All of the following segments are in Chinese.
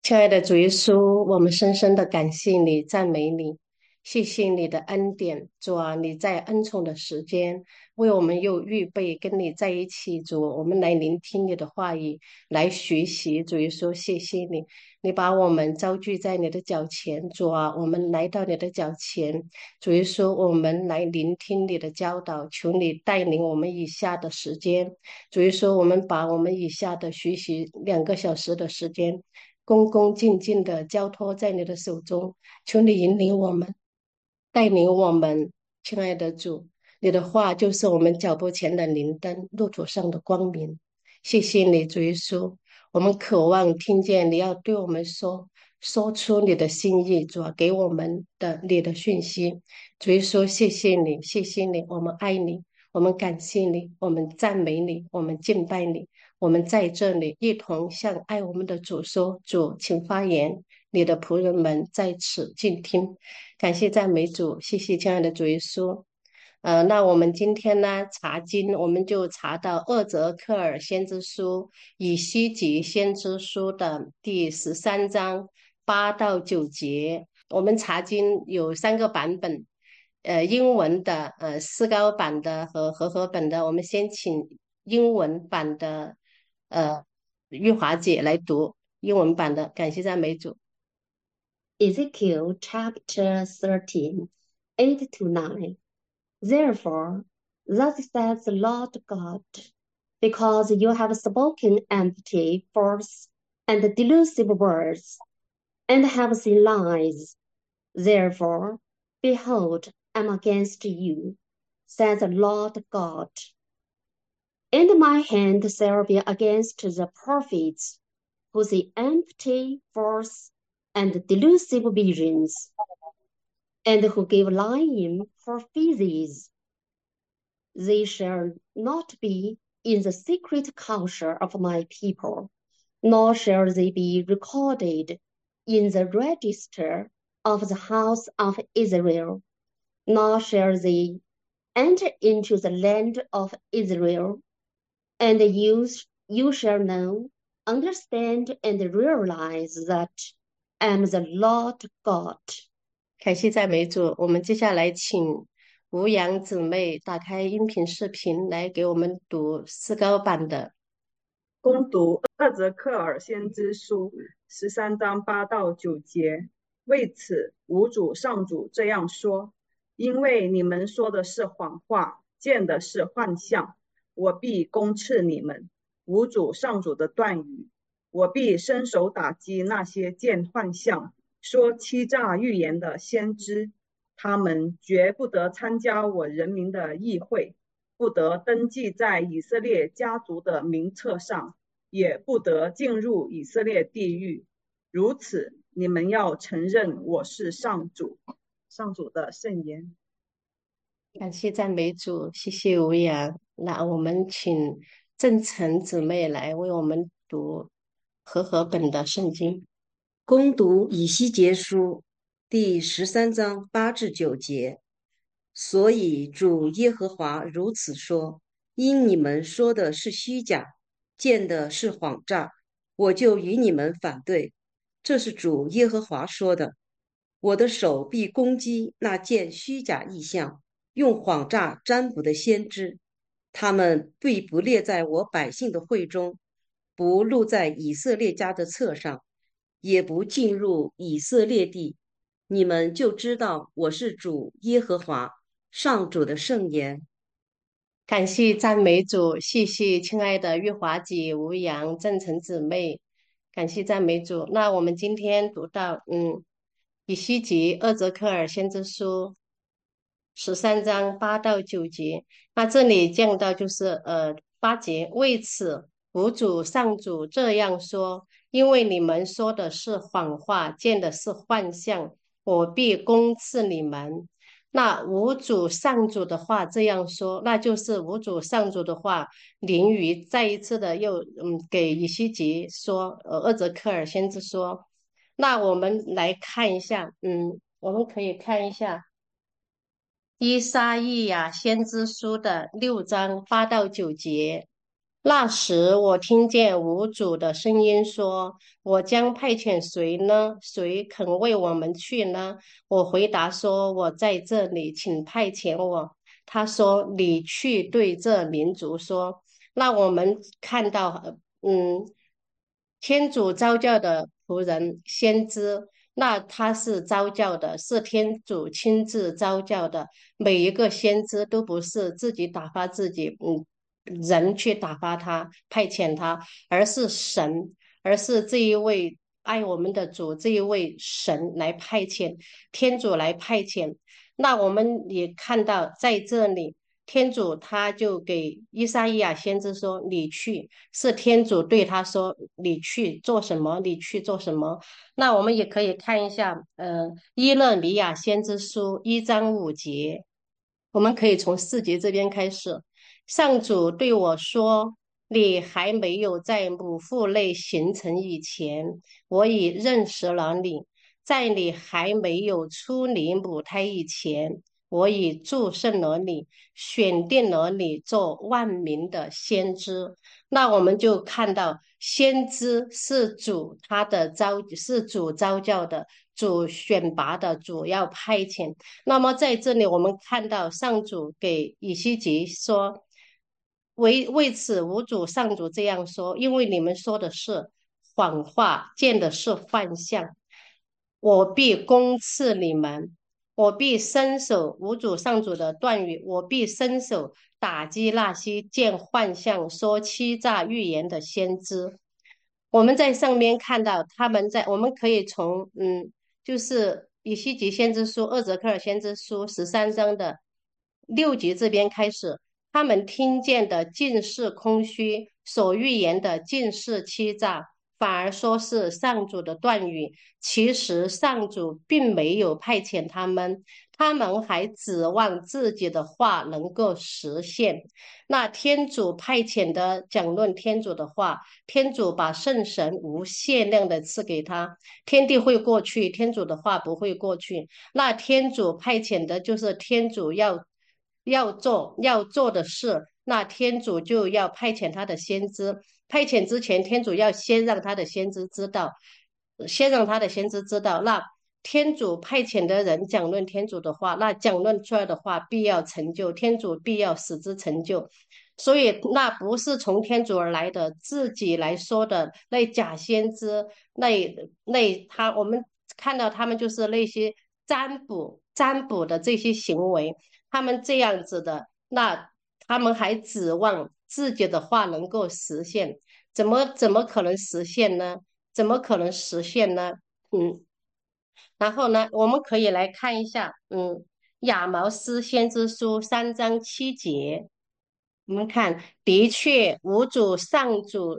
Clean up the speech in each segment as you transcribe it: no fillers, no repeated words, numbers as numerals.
亲爱的主耶稣，我们深深的感谢你，赞美你，谢谢你的恩典，主啊，你在恩宠的时间为我们又预备跟你在一起，主，我们来聆听你的话语，来学习，主耶稣，谢谢你，你把我们招聚在你的脚前，主啊，我们来到你的脚前，主耶稣，我们来聆听你的教导，求你带领我们以下的时间，主耶稣，我们把我们以下的学习2个小时的时间。恭恭敬敬的交托在你的手中，求你引领我们，带领我们，亲爱的主，你的话就是我们脚步前的灵灯，路途上的光明。谢谢你，主耶稣，我们渴望听见你要对我们说，说出你的心意，主啊，给我们的你的讯息。主耶稣，谢谢你，谢谢你，我们爱你，我们感谢你，我们赞美你，我们敬拜你。我们在这里一同向爱我们的主说：主，请发言，你的仆人们在此静听。感谢赞美主，谢谢亲爱的主耶稣。那我们今天呢查经，我们就查到厄泽克尔先知书、以西结先知书的第13章8到9节。我们查经有3个版本，英文的、思高版的和和合本的。我们先请英文版的玉华姐来读英文版的，感谢赞美主。 Ezekiel chapter 13, 8 to 9. Therefore, thus says the Lord God, because you have spoken empty, false, and delusive words, and have seen lies, therefore, behold, I am against you, says the Lord God. And my hand shall be against the prophets who say empty, false, and delusive visions, and who give lying prophecies. They shall not be in the secret counsel of my people, nor shall they be recorded in the register of the house of Israel, nor shall they enter into the land of Israel. And you shall know, understand, and realize that I am the Lord God. 感谢赞美主，我们接下来请吴阳姊妹打开音频视频来给我们读思高版的。 攻读厄则克尔先知书13章8到9节。为此，吾主上主这样说：因为你们说的是谎话，见的是幻象，我必攻斥你们。吾主上主的断语：我必伸手打击那些见幻象、说欺诈预言的先知，他们绝不得参加我人民的议会，不得登记在以色列家族的名册上，也不得进入以色列地狱。如此，你们要承认我是上主。上主的圣言。 感谢赞美主，谢谢吴阳。那我们请郑晨姊妹来为我们读和合本的圣经。 攻读以西结书第13章8至9节。所以主耶和华如此说：因你们说的是虚假，见的是谎诈，我就与你们反对。这是主耶和华说的。我的手必攻击那见虚假异象、用谎诈占卜的先知，他们必不列在我百姓的会中，不录在以色列家的册上，也不进入以色列地。你们就知道我是主耶和华，上主的圣言。 感谢赞美主，谢谢亲爱的玉华姐、吴阳、郑晨姊妹，感谢赞美主。那我们今天读到，以西结厄泽克尔先知书13章8到9节。那这里讲到就是8节，为此，吾主上主这样说：因为你们说的是谎话，见的是幻象，我必攻斥你们。那五主上主的话这样说，那就是五主上主的话，淋于再一次的又给以西结说，厄泽克尔先知说。那我们来看一下，我们可以看一下伊撒意亚先知书的6章8到9节。 那时我听见无主的声音说：“我将派遣谁呢？谁肯为我们去呢？”我回答说：“我在这里，请派遣我。”他说：“你去对这民族说。”那我们看到，天主召教的仆人先知，那他是召教的，是天主亲自召教的。每一个先知都不是自己打发自己，人去打发他、派遣他，而是神，而是这一位爱我们的主，这一位神来派遣，天主来派遣。那我们也看到在这里。天主他就给伊撒伊亚先知说：“你去。”是天主对他说：“你去做什么？你去做什么？”那我们也可以看一下，伊勒米亚先知书1章5节，我们可以从4节这边开始。上主对我说：“你还没有在母腹内形成以前，我已认识了你；在你还没有出你母胎以前。”我已祝圣了你，选定了你做万民的先知。那我们就看到，先知是主他的是主召教的，主选拔的，主要派遣。那么在这里，我们看到上主给以西结说：为此，无主上主这样说，因为你们说的是谎话，见的是幻象，我必公赐你们。我必伸手，无主上主的断语，我必伸手打击那些见幻象、说欺诈预言的先知。我们在上面看到我们可以从就是以西结先知书、厄泽克尔先知书13章的6节这边开始，他们听见的尽是空虚，所预言的尽是欺诈，反而说是上主的断语。其实上主并没有派遣他们，他们还指望自己的话能够实现。那天主派遣的讲论天主的话，天主把圣神无限量的赐给他，天地会过去，天主的话不会过去。那天主派遣的就是天主要做的事，那天主就要派遣他的先知。派遣之前，天主要先让他的先知知道，那天主派遣的人讲论天主的话，那讲论出来的话必要成就，天主必要使之成就。所以那不是从天主而来的，自己来说的那假先知，我们看到他们就是那些占卜的这些行为，他们这样子的，那他们还指望自己的话能够实现，怎么可能实现呢？怎么可能实现呢？嗯，然后呢，我们可以来看一下，亚毛斯先知书3章7节，我们看，的确，无主上主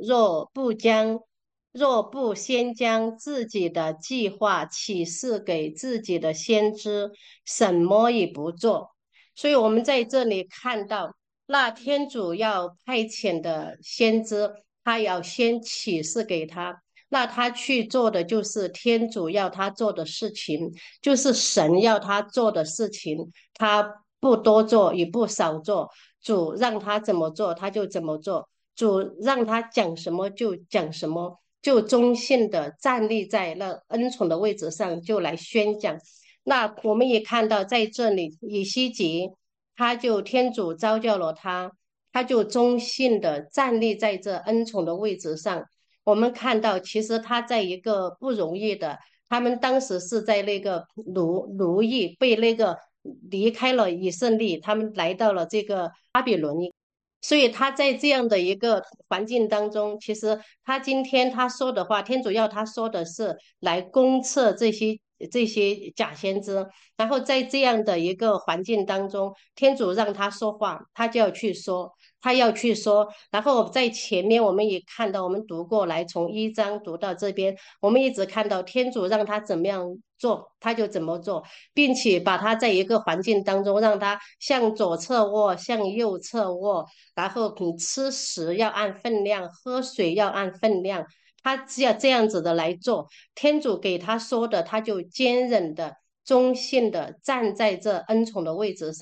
若不先将自己的计划启示给自己的先知，什么也不做。所以我们在这里看到，那天主要派遣的先知，他要先启示给他。那他去做的就是天主要他做的事情，就是神要他做的事情，他不多做也不少做，主让他怎么做他就怎么做，主让他讲什么就讲什么，就忠信的站立在那恩宠的位置上就来宣讲。那我们也看到在这里，以西结天主召叫了他，他就忠信的站立在这恩宠的位置上。我们看到，其实他在一个不容易的，他们当时是在那个奴役被那个离开了以色列，他们来到了这个巴比伦，所以他在这样的一个环境当中，其实他今天他说的话，天主要他说的是来攻测这些假先知，然后在这样的一个环境当中，天主让他说话，他就要去说。他要去说，然后在前面我们也看到，我们读过来，从1章读到这边，我们一直看到天主让他怎么样做，他就怎么做，并且把他在一个环境当中，让他向左侧卧，向右侧卧，然后你吃食要按分量，喝水要按分量，他只要这样子的来做，天主给他说的，他就坚忍的、忠信的站在这恩宠的位置上。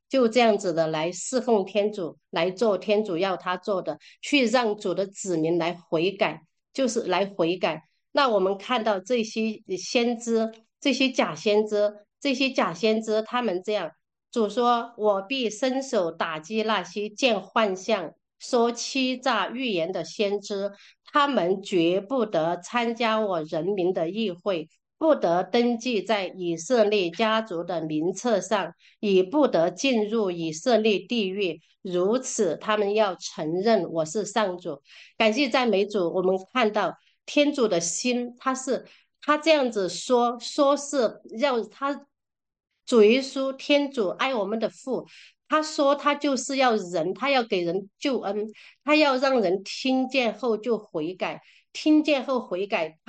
就这样子的来侍奉天主，来做天主要他做的，去让主的子民来悔改，就是来悔改。那我们看到这些先知，这些假先知，这些假先知，他们这样，主说：“我必伸手打击那些见幻象、说欺诈预言的先知，他们绝不得参加我人民的议会。”不得登记在以色列家族的名册上，已不得进入以色列地狱。如此，他们要承认我是上主。感谢赞美主，我们看到天主的心，他这样子说是要他主耶稣天主爱我们的父，他说他就是要人，他要给人救恩，他要让人听见后就悔改，听见后悔改，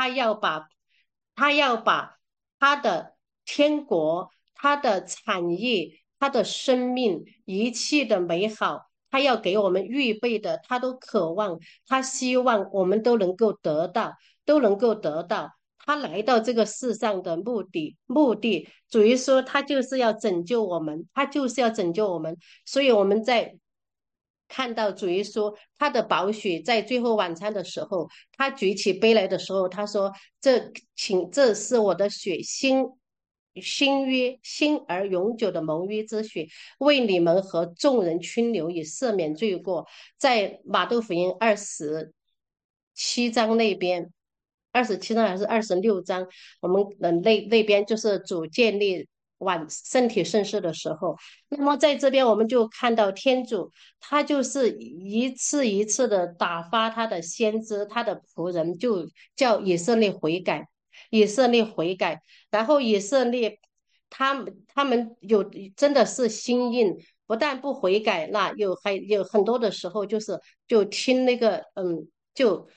他要把他的天国、他的产业、他的生命一切的美好，他要给我们预备的，他都渴望，他希望我们都能够得到，都能够得到。他来到这个世上的目的，主耶稣他就是要拯救我们，他就是要拯救我们。所以我们在看到主耶稣他的宝血在最后晚餐的时候，他举起杯来的时候，他说：这是我的血，新而永久的盟约之血，为你们和众人群流以赦免罪过。”在马窦福音27章那边。27章还是26章，我们那边就是主建立身体圣事的时候，那么在这边我们就看到天主，他就是一次一次的打发他的先知，他的仆人，就叫以色列悔改，以色列悔改，然后以色列他们真的是心硬，不但不悔改，那还有很多的时候就听那个就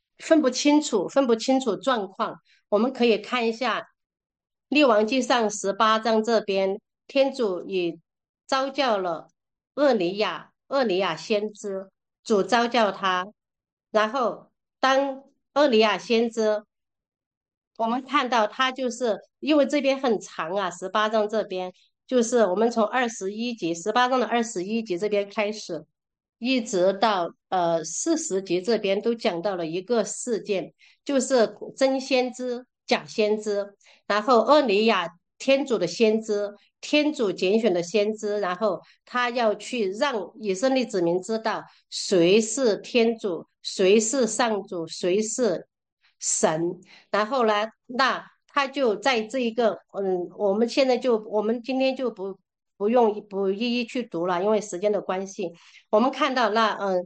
分不清楚状况。我们可以看一下《列王纪上》18章这边，天主也召叫了厄里亚先知，主召叫他，然后当厄里亚先知，我们看到他就是因为这边很长啊，十八章这边就是我们从21节，18章的21节这边开始，一直到40节这边都讲到了一个事件，就是真先知、假先知，然后厄里亚天主的先知，天主拣选的先知，然后他要去让以色列子民知道谁是天主，谁是上主，谁是神。然后呢，那他就在这一个，我们今天就不一一去读了，因为时间的关系。我们看到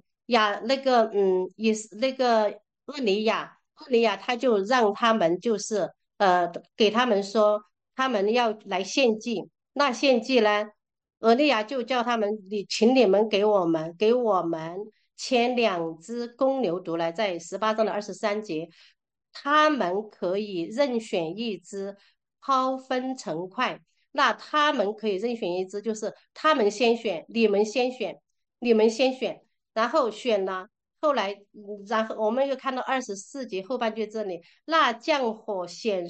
也是那个厄里亚他就让他们就是给他们说，他们要来献祭。那献祭呢，厄利亚就叫他们，请你们给我们牵2只公牛犊来，在18章的23节，他们可以任选一只，抛分成块。那他们可以任选一只，就是他们先选，你们先选，你们先选，然后选了。后来，然后我们又看到24节后半句这里，那降火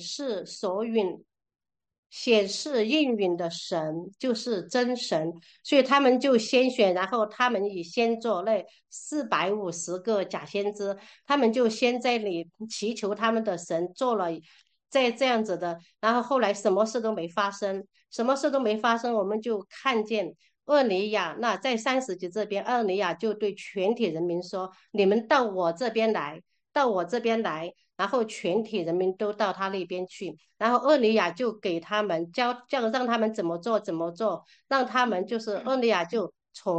显示应允的神就是真神，所以他们就先选，然后他们也先做那450个假先知，他们就先在里祈求他们的神，做了这样子的，然后后来什么事都没发生，什么事都没发生，我们就看见厄里亚，那在30节这边，厄里亚就对全体人民说：“你们到我这边来，到我这边来。”然后全体人民都到他那边去，然后厄里亚就给他们让他们怎么做怎么做，让他们就是厄里亚就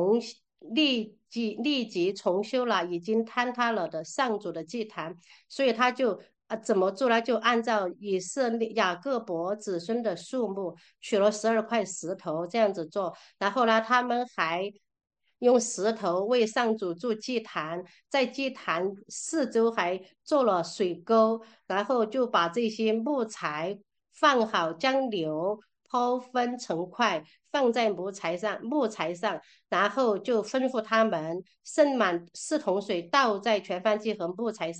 立即重修了已经坍塌了的上主的祭坛，所以他就怎么做呢？就按照以色列雅各伯子孙的数目，取了12块石头这样子做。然后呢，他们还用石头为上主筑祭坛，在祭坛四周还做了水沟，然后就把这些木材放好，将牛剖分成块，放在木材上，然后就吩咐他们盛满4桶水，倒在全燔祭和木材上，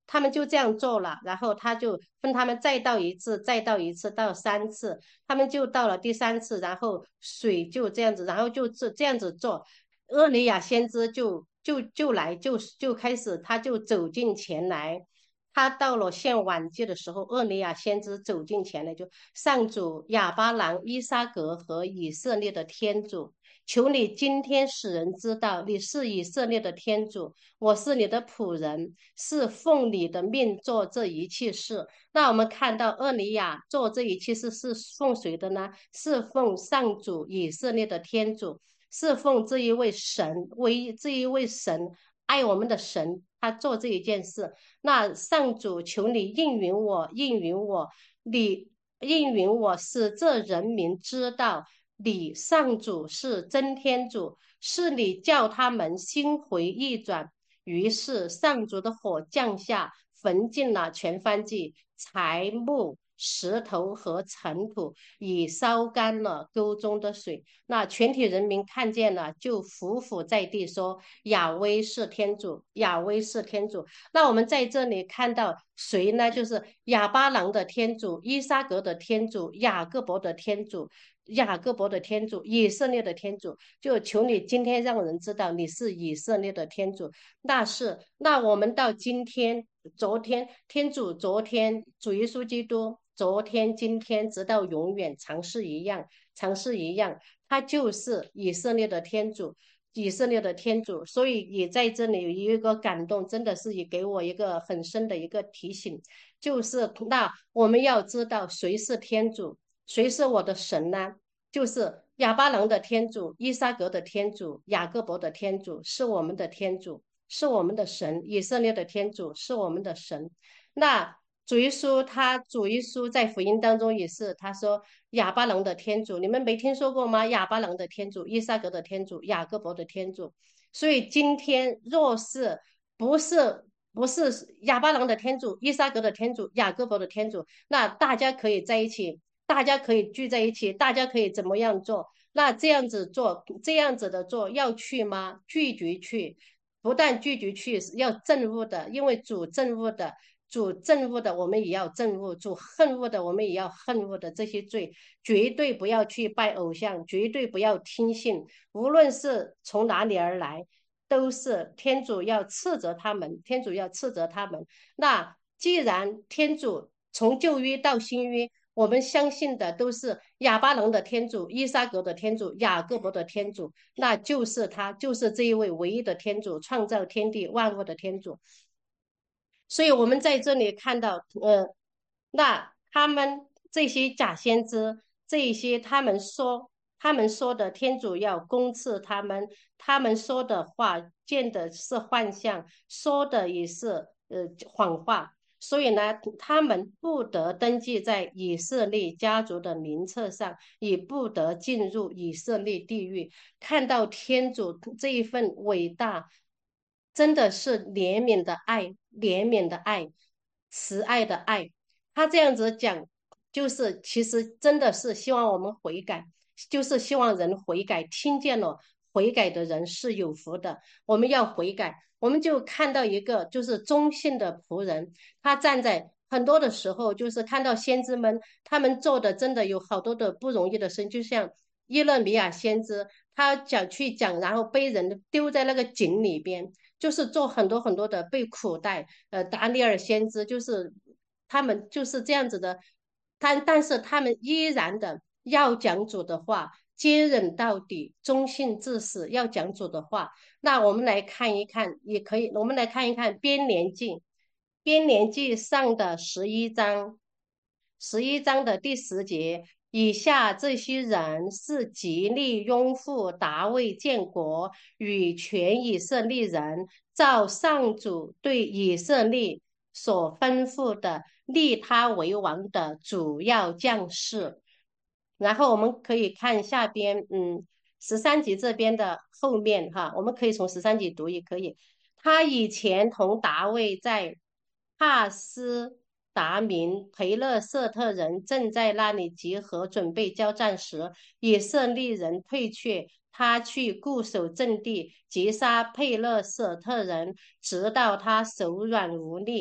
他们就这样做了，然后他就分他们再倒一次，再倒一次，倒3次，他们就到了第3次，然后水就这样子，然后就这样子做。厄里亚先知就开始，他就走进前来。他到了献晚祭的时候，厄里亚先知走进前来，就上主亚巴郎、伊撒格和以色列的天主，求你今天使人知道你是以色列的天主，我是你的仆人，是奉你的命做这一切事。那我们看到厄里亚做这一切事是奉谁的呢？是奉上主以色列的天主，是奉这一位神，这一位神爱我们的神，他做这一件事。那上主求你应允我，应允我，你应允我，使这人民知道你上主是真天主，是你叫他们心回意转。于是上主的火降下，焚尽了全燔祭、柴木、石头和尘土，已烧干了沟中的水。那全体人民看见了，就匍匐在地说：亚威是天主，亚威是天主。那我们在这里看到谁呢？就是亚巴郎的天主、伊撒格的天主、雅各伯的天主、以色列的天主。就求你今天让人知道你是以色列的天主。那我们到今天、昨天，天主昨天主耶稣基督。昨天、今天，直到永远，常是一样，常是一样。他就是以色列的天主，以色列的天主。所以也在这里有一个感动，真的是也给我一个很深的一个提醒，就是那我们要知道谁是天主，谁是我的神呢？就是亚巴郎的天主、伊撒格的天主、雅各伯的天主，是我们的天主，是我们的神。以色列的天主是我们的神。那主耶稣在福音当中也是，他说亚巴郎的天主，你们没听说过吗？亚巴郎的天主、伊撒格的天主、雅各伯的天主。所以今天若是不是不是亚巴郎的天主、伊撒格的天主、雅各伯的天主，那大家可以在一起，大家可以聚在一起，大家可以怎么样做？那这样子做，这样子的做，要去吗？拒绝去，不但拒绝去，要憎恶的，因为主憎恶的，我们也要憎恶；主恨恶的，我们也要恨恶的。这些罪绝对不要去拜偶像，绝对不要听信，无论是从哪里而来，都是天主要斥责他们，天主要斥责他们。那既然天主从旧约到新约，我们相信的都是亚巴郎的天主、伊撒格的天主、雅各伯的天主，那就是他，就是这一位唯一的天主，创造天地万物的天主。所以我们在这里看到，那他们这些假先知，这一些他们说的天主要攻斥他们，他们说的话见的是幻象，说的也是谎话。所以呢，他们不得登记在以色列家族的名册上，也不得进入以色列地狱。看到天主这一份伟大，真的是怜悯的爱，怜悯的爱，慈爱的爱。他这样子讲，就是其实真的是希望我们悔改，就是希望人悔改，听见了悔改的人是有福的。我们要悔改，我们就看到一个就是忠信的仆人，他站在很多的时候，就是看到先知们他们做的真的有好多的不容易的事，就像耶勒米亚先知，他去讲，然后被人丢在那个井里边。就是做很多很多的被苦待，达尼尔先知就是他们就是这样子的，但是他们依然的要讲主的话，坚忍到底，忠信至死，要讲主的话。那我们来看一看，也可以，我们来看一看编年记上的11章，11章的第10节。以下这些人是极力拥护大卫建国，与全以色列人照上主对以色列所吩咐的，立他为王的主要将士。然后我们可以看下边，13节这边的后面哈，我们可以从13节读也可以。他以前同大卫在帕斯达民培勒瑟特人正在那里集合，准备交战时，以色列人退却，他去固守阵地，击杀佩勒瑟特人，直到他手软无力。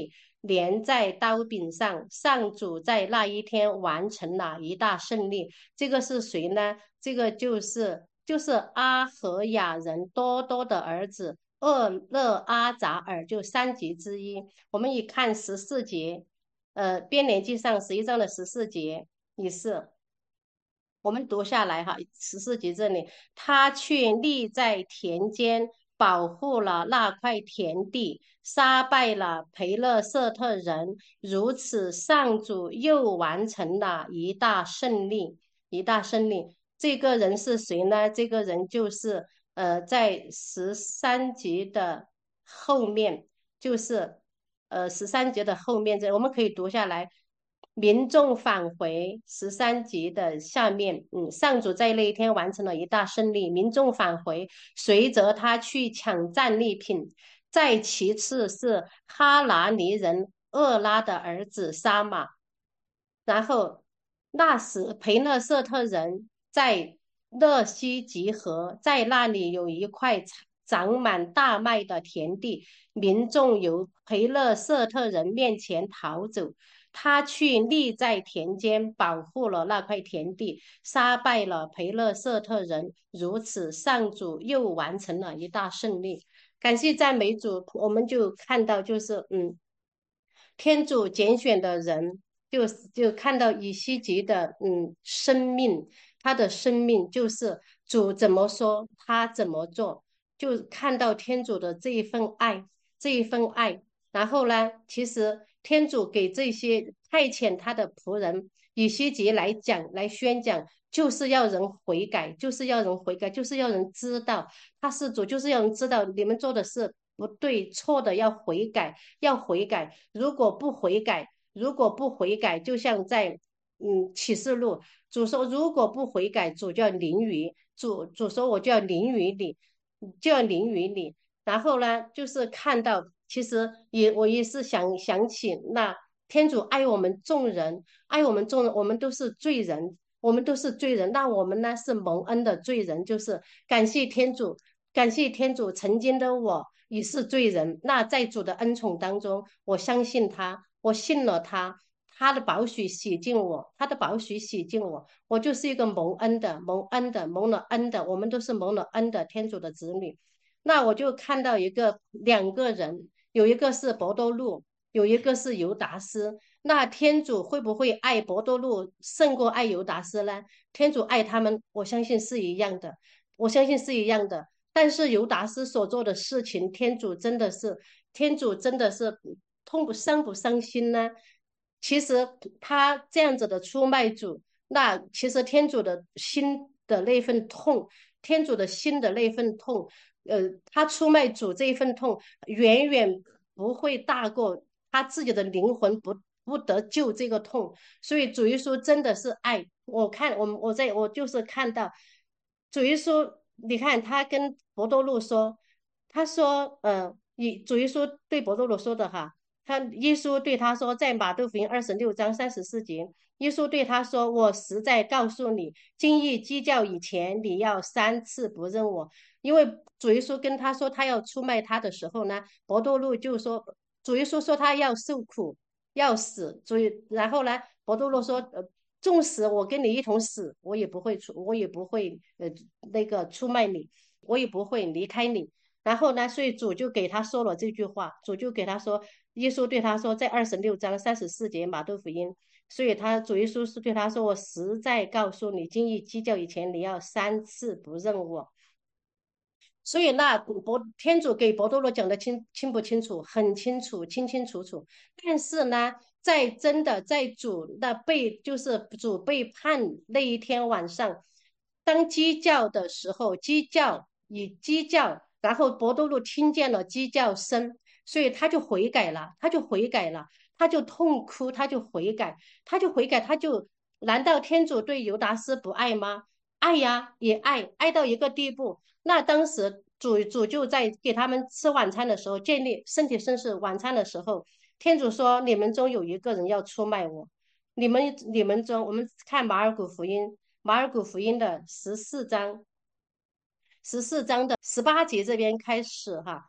连在刀柄上。上主在那一天完成了一大胜利。这个是谁呢？这个就是阿和亚人多多的儿子厄勒阿扎尔，就三级之一。我们一看14节，编年记上11章的14节也是。我们读下来哈，14节这里，他却立在田间，保护了那块田地，杀败了培勒瑟特人，如此上主又完成了一大胜利，一大胜利。这个人是谁呢？这个人就是在13节的后面，就是13节的后面，我们可以读下来。民众返回13节的下面，上主在那一天完成了一大胜利。民众返回，随着他去抢战利品。再其次是哈拿尼人厄拉的儿子沙马。然后那时培勒瑟特人在勒西集合，在那里有一块长满大麦的田地，民众由培勒瑟特人面前逃走。他去立在田间，保护了那块田地，杀败了培勒瑟特人，如此上主又完成了一大胜利。感谢赞美主，我们就看到就是天主拣选的人，就看到以西结的生命，他的生命就是主怎么说他怎么做，就看到天主的这一份爱，这一份爱。然后呢，其实天主给这些派遣他的仆人以西结来讲来宣讲，就是要人悔改，就是要人悔改，就是要人知道他是主，就是要人知道你们做的是不对错的，要悔改，要悔改。如果不悔改，如果不悔改，就像在启示录，主说如果不悔改，主就要淋雨，主说我就要淋雨你，就要淋雨你。然后呢，就是看到，其实我也是想起那天主爱我们众人，爱我们众人，我们都是罪人，我们都是罪人。那我们呢是蒙恩的罪人，就是感谢天主，感谢天主，曾经的我也是罪人。那在主的恩宠当中，我相信他，我信了他。他的宝血洗净我，他的宝血洗净我，我就是一个蒙恩的、蒙恩的、蒙了恩的，我们都是蒙了恩的天主的子女。那我就看到两个人，有一个是伯多禄，有一个是犹达斯。那天主会不会爱伯多禄胜过爱犹达斯呢？天主爱他们，我相信是一样的，我相信是一样的。但是犹达斯所做的事情，天主真的是伤不伤心呢？其实他这样子的出卖主，那其实天主的心的那份痛，天主的心的那份痛，他出卖主这一份痛，远远不会大过他自己的灵魂不得救这个痛。所以主耶稣真的是爱。我就是看到主耶稣，你看他跟伯多禄说，他说，主耶稣对伯多禄说的哈。耶稣对他说，在马窦福音26章34节，耶稣对他说：“我实在告诉你，今日鸡叫以前，你要3次不认我。”因为主耶稣跟他说他要出卖他的时候呢，伯多禄就说，主耶稣说他要受苦，要死。然后呢，伯多禄说：纵使我跟你一同死，我也不会那个出卖你，我也不会离开你。然后呢，所以主就给他说了这句话，主就给他说，耶稣对他说，在26章34节马窦福音，所以主耶稣是对他说：“我实在告诉你，今日鸡叫以前，你要3次不认我。”所以那天主给伯多禄讲的清不清楚？很清楚，清清楚楚。但是呢，在主被判那一天晚上，当鸡叫的时候，鸡叫，然后伯多禄听见了鸡叫声，所以他就悔改了，他就痛哭，他就悔改，难道天主对犹达斯不爱吗？爱呀，也爱到一个地步。那当时主就在给他们吃晚餐的时候，建立身体圣事晚餐的时候，天主说：你们中有一个人要出卖我。你们中，我们看马尔谷福音的14章的18节这边开始哈，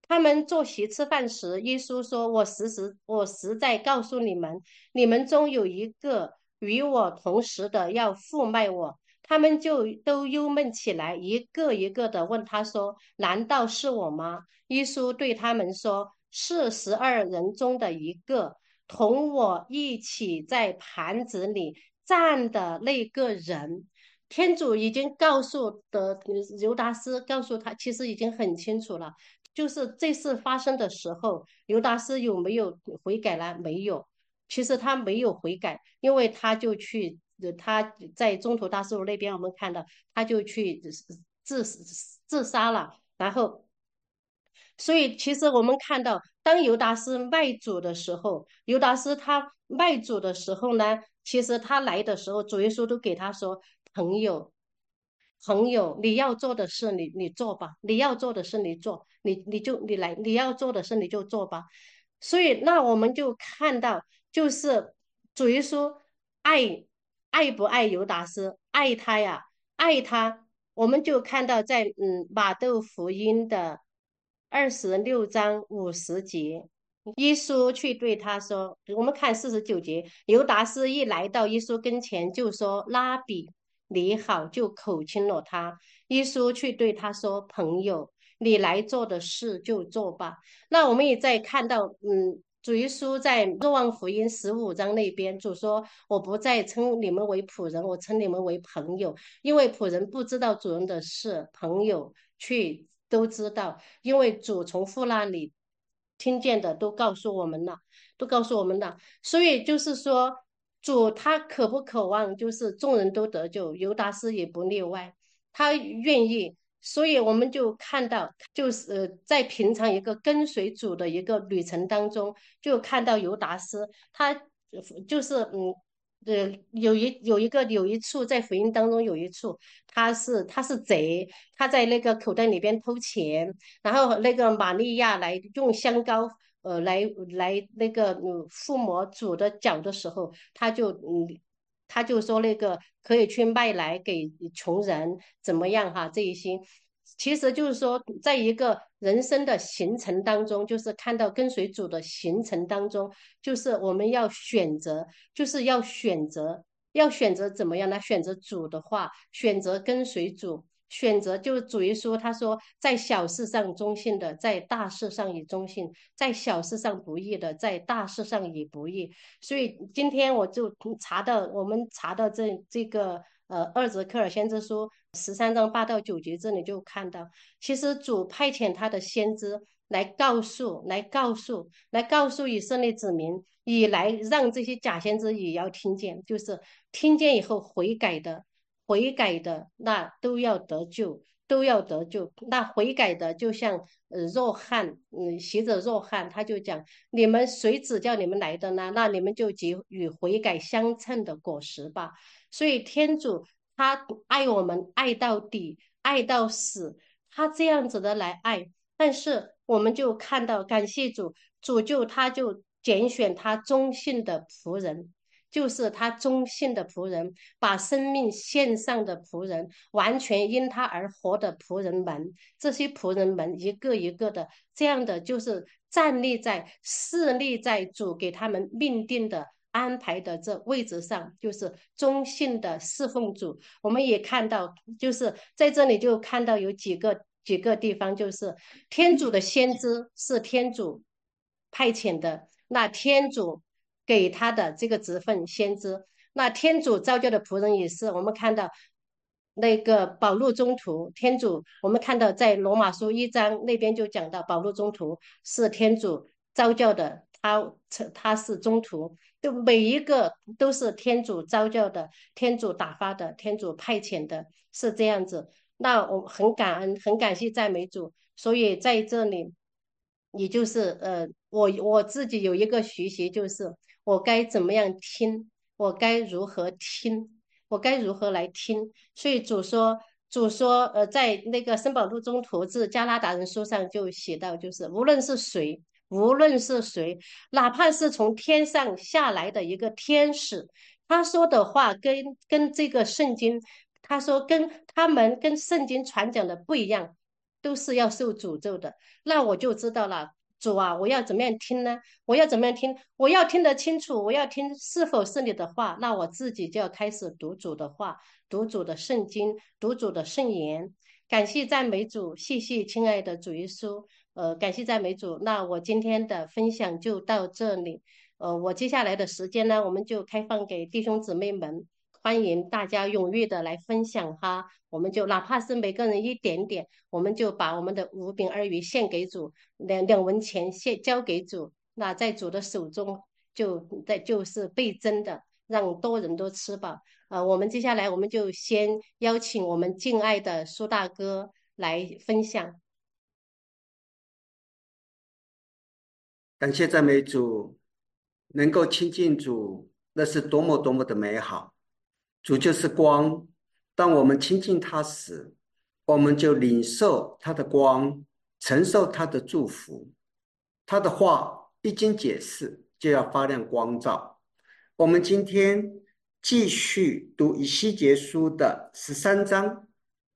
他们坐席吃饭时，耶稣说：我实在告诉你们，你们中有一个与我同时的要负卖我。他们就都忧闷起来，一个一个的问他说：难道是我吗？耶稣对他们说：是12人中的一个，同我一起在盘子里站的那个人。天主已经告诉的犹达斯告诉他，其实已经很清楚了。就是这事发生的时候，犹达斯有没有悔改呢？没有，其实他没有悔改，因为他就去，他在中途大师傅那边，我们看到他就去自自杀了，然后。所以，其实我们看到，当犹达斯卖主的时候，犹达斯他卖主的时候呢，其实他来的时候，主耶稣都给他说：“朋友，朋友，你要做的事你做吧，你要做的事你做，你来，你要做的事你就做吧。”所以，那我们就看到，就是主耶稣爱不爱犹达斯？爱他呀，爱他。我们就看到在马窦福音的26章50节，耶稣去对他说：“我们看49节，犹达斯一来到耶稣跟前，就说：拉比，你好，就口亲了他。耶稣去对他说：朋友，你来做的事就做吧。”那我们也在看到，主耶稣在若望福音15章那边，主说：“我不再称你们为仆人，我称你们为朋友，因为仆人不知道主人的事，朋友却都知道，因为主从父那里听见的都告诉我们了，都告诉我们了。所以就是说，主他渴不渴望，就是众人都得救，犹达斯也不例外，他愿意。所以我们就看到，就是在平常一个跟随主的一个旅程当中，就看到犹达斯，他就是有一处在福音当中有一处，他是贼，他在那个口袋里边偷钱，然后那个玛利亚来用香膏。来那个附魔主的脚的时候，他就说那个可以去卖来给穷人，怎么样哈？这一些，其实就是说，在一个人生的行程当中，就是看到跟随主的行程当中，就是我们要选择，就是要选择，要选择怎么样呢？选择主的话，选择跟随主。选择就是主耶稣他说，在小事上忠心的，在大事上也忠心；在小事上不义的，在大事上也不义。所以今天我就我们查到这个二则科尔先知书13章8到9节这里就看到，其实主派遣他的先知来告诉以色列子民，以来让这些假先知也要听见，就是听见以后悔改的那都要得救。都要得救。那悔改的，就像若翰，洗者若翰，他就讲：你们谁指叫你们来的呢？那你们就结与悔改相称的果实吧。所以天主他爱我们，爱到底，爱到死，他这样子的来爱。但是我们就看到，感谢主，他就拣选他忠信的仆人。就是他忠信的仆人，把生命献上的仆人，完全因他而活的仆人们，这些仆人们一个一个的这样的，就是侍立在主给他们命定的安排的这位置上，就是忠信的侍奉主。我们也看到，就是在这里就看到有几个地方，就是天主的先知是天主派遣的，那天主给他的这个职分先知，那天主召教的仆人也是，我们看到那个保禄中途，天主我们看到在罗马书1章那边就讲到保禄中途是天主召教的，他是中途，就每一个都是天主召教的，天主打发的，天主派遣的，是这样子。那我很感恩，很感谢赞美主。所以在这里，也就是我自己有一个学习，就是我该怎么样听，我该如何听，我该如何来听。所以主说，在那个圣保禄中途至加拉达人书上就写到，就是无论是谁，哪怕是从天上下来的一个天使，他说的话跟这个圣经，他说跟他们跟圣经传讲的不一样。 都是要受诅咒的。那我就知道了，主啊，我要怎么样听呢？我要怎么样听？我要听得清楚，我要听是否是你的话，那我自己就要开始读主的话，读主的圣经，读主的圣言。感谢赞美主，谢谢亲爱的主耶稣，感谢赞美主。那我今天的分享就到这里，我接下来的时间呢，我们就开放给弟兄姊妹们，欢迎大家踊跃的来分享哈。我们就哪怕是每个人一点点，我们就把我们的五饼二鱼献给主，2文钱献交给主，那在主的手中就是倍增的，让多人都吃饱。我们接下来我们就先邀请我们敬爱的苏大哥来分享。 感谢赞美主，能够亲近主，那是多么多么的美好。主就是光，当我们亲近他时，我们就领受他的光，承受他的祝福。他的话一经解释，就要发亮光照。我们今天继续读以西结书的13章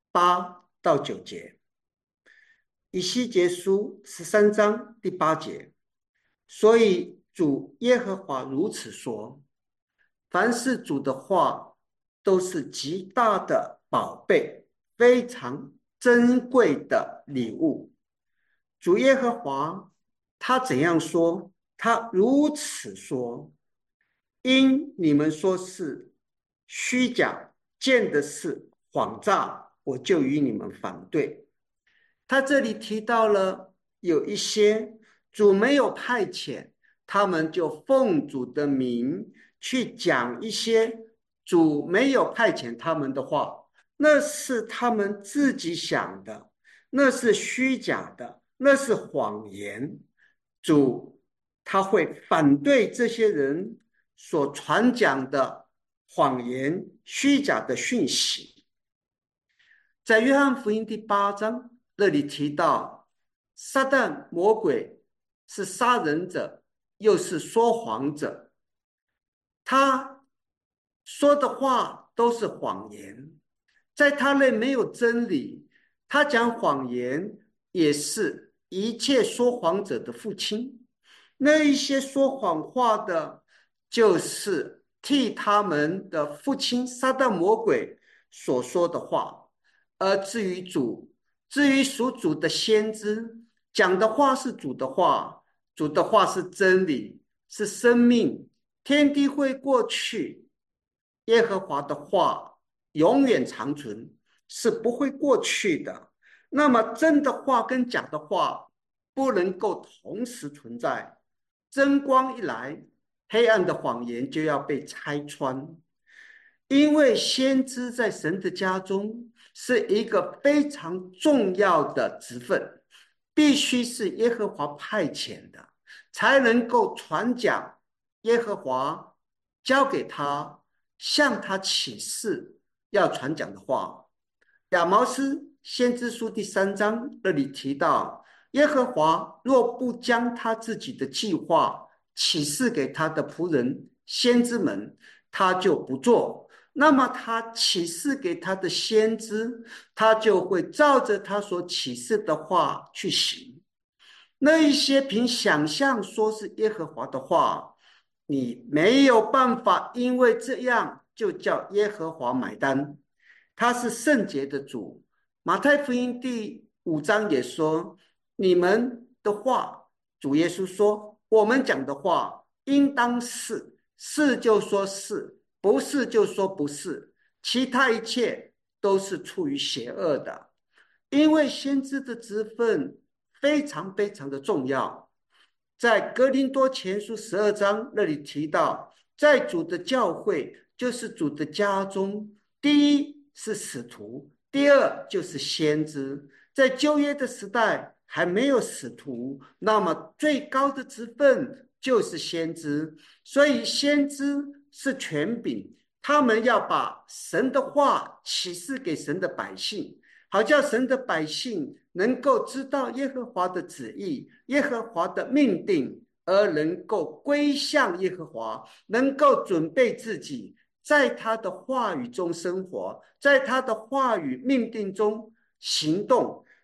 8到9节。以西结书13章第8节，所以主耶和华如此说：凡是主的话，都是极大的宝贝，非常珍贵的礼物。主耶和华他怎样说？他如此说：因你们说是虚假，见的是谎诈，我就与你们反对。他这里提到了有一些主没有派遣，他们就奉主的名去讲一些主没有派遣他们的话，那是他们自己想的，那是虚假的，那是谎言。主他会反对这些人所传讲的谎言、虚假的讯息。在约翰福音第8章那里提到，撒旦魔鬼是杀人者，又是说谎者，他说的话都是谎言，在他内没有真理，他讲谎言也是一切说谎者的父亲。那一些说谎话的，就是替他们的父亲撒旦魔鬼所说的话。而至于主，至于属主的先知，讲的话是主的话，主的话是真理，是生命。天地会过去，耶和华的话永远长存，是不会过去的。那么真的话跟假的话不能够同时存在，真光一来，黑暗的谎言就要被拆穿。因为先知在神的家中是一个非常重要的职分，必须是耶和华派遣的，才能够传讲耶和华交给他，向他启示要传讲的话。亚毛斯先知书第3章那里提到，耶和华若不将他自己的计划启示给他的仆人先知们，他就不做。那么他启示给他的先知，他就会照着他所启示的话去行。那一些凭想象说是耶和华的话，你没有办法因为这样就叫耶和华买单。他是圣洁的主。马太福音第5章也说，你们的话，主耶稣说，我们讲的话应当是，是就说是，不是就说不是，其他一切都是出于邪恶的。因为先知的职分非常非常的重要。在哥林多前书12章那里提到，在主的教会，就是主的家中，第一是使徒，第二就是先知。在旧约的时代还没有使徒，那么最高的职分就是先知。所以先知是权柄，他们要把神的话启示给神的百姓，好叫神的百姓能够知道耶和华的旨意，耶和华的命定，而能够归向耶和华，能够准备自己在他的话语中生活，在他的话语命定中行动。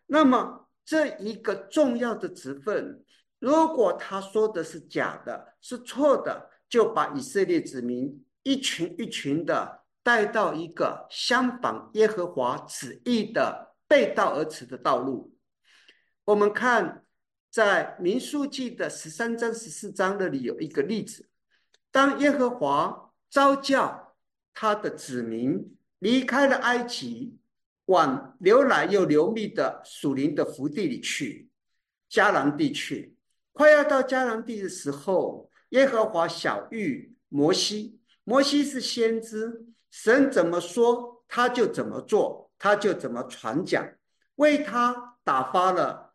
那么这一个重要的职分，如果他说的是假的，是错的，就把以色列子民一群一群的带到一个相反耶和华旨意的背道而驰的道路。我们看在民数记的13章14章那里有一个例子，当耶和华召叫他的子民离开了埃及，往流奶又流蜜的属灵的福地里去，迦南地去。快要到迦南地的时候，耶和华晓谕摩西，摩西是先知，神怎么说他就怎么做，他就怎么传讲，为他打发了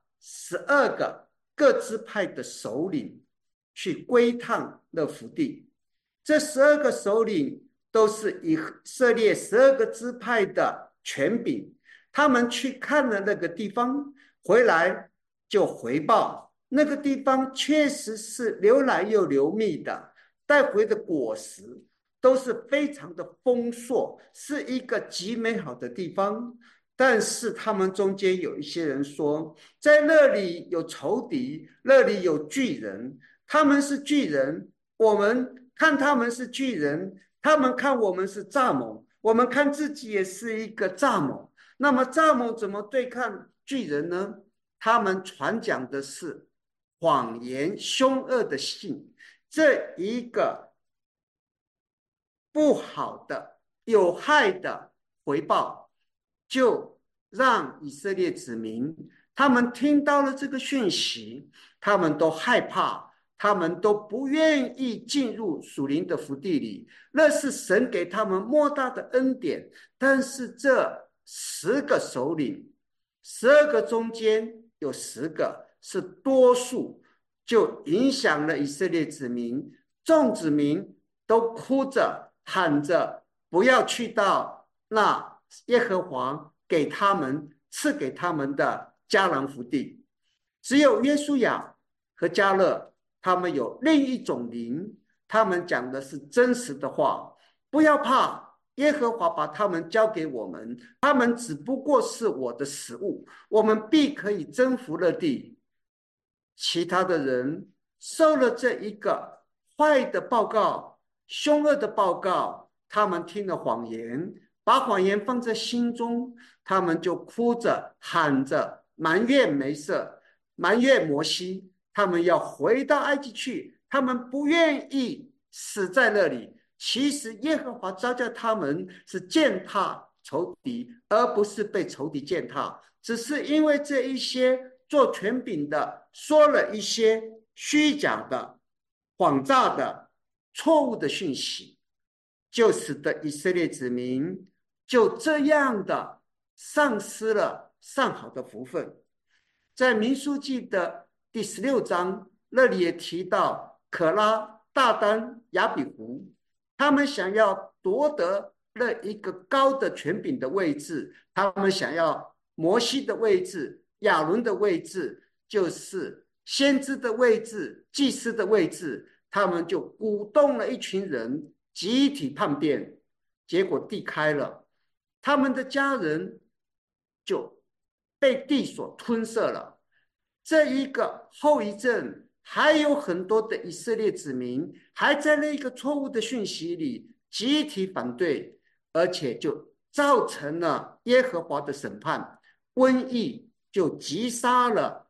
12个各支派的首领去归探那福地。这12个首领都是以色列12个支派的权柄，他们去看了那个地方，回来就回报那个地方确实是流奶又流蜜的，带回的果实都是非常的丰硕，是一个极美好的地方。但是他们中间有一些人说，在那里有仇敌，那里有巨人，他们是巨人，我们看他们是巨人，他们看我们是蚱蜢，我们看自己也是一个蚱蜢。那么蚱蜢怎么对抗巨人呢？他们传讲的是谎言、凶恶的信，这一个不好的、有害的回报，就让以色列子民他们听到了这个讯息，他们都害怕，他们都不愿意进入属灵的福地里。那是神给他们莫大的恩典，但是这10个首领，12个中间有10个是多数，就影响了以色列子民，众子民都哭着喊着不要去到那耶和华给他们赐给他们的迦南福地。只有约书亚和迦勒他们有另一种灵，他们讲的是真实的话，不要怕，耶和华把他们交给我们，他们只不过是我的食物，我们必可以征服了地。其他的人受了这一个坏的报告、凶恶的报告，他们听了谎言，把谎言放在心中，他们就哭着喊着埋怨梅瑟，埋怨摩西，他们要回到埃及去，他们不愿意死在那里。其实耶和华召叫他们是践踏仇敌，而不是被仇敌践踏，只是因为这一些做权柄的说了一些虚假的、谎诈的、错误的讯息，就使得以色列子民就这样的丧失了上好的福分。在民书记的第16章那里也提到，可拉、大丹、亚比胡，他们想要夺得那一个高的权柄的位置，他们想要摩西的位置、亚伦的位置，就是先知的位置、祭司的位置，他们就鼓动了一群人集体叛变，结果地开了，他们的家人就被地所吞噬了。这一个后遗症，还有很多的以色列子民还在那个错误的讯息里集体反对，而且就造成了耶和华的审判，瘟疫就击杀了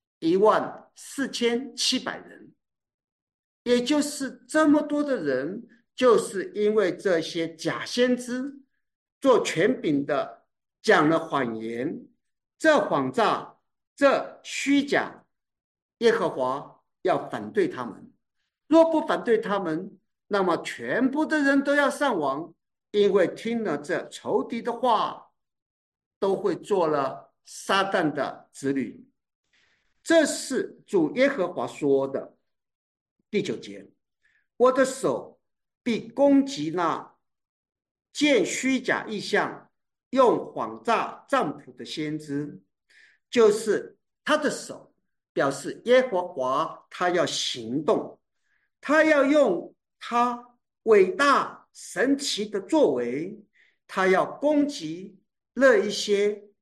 14700人。也就是这么多的人，就是因为这些假先知做权柄的讲了谎言，这谎诈，这虚假，耶和华要反对他们。若不反对他们，那么全部的人都要上亡，因为听了这仇敌的话，都会做了撒旦的子女。这是主耶和华说的。第9节，我的手必攻击那见虚假异象、用谎诈占卜的先知，就是他的手表示耶和华他要行动，他要用他伟大神奇的作为，他要攻击那一些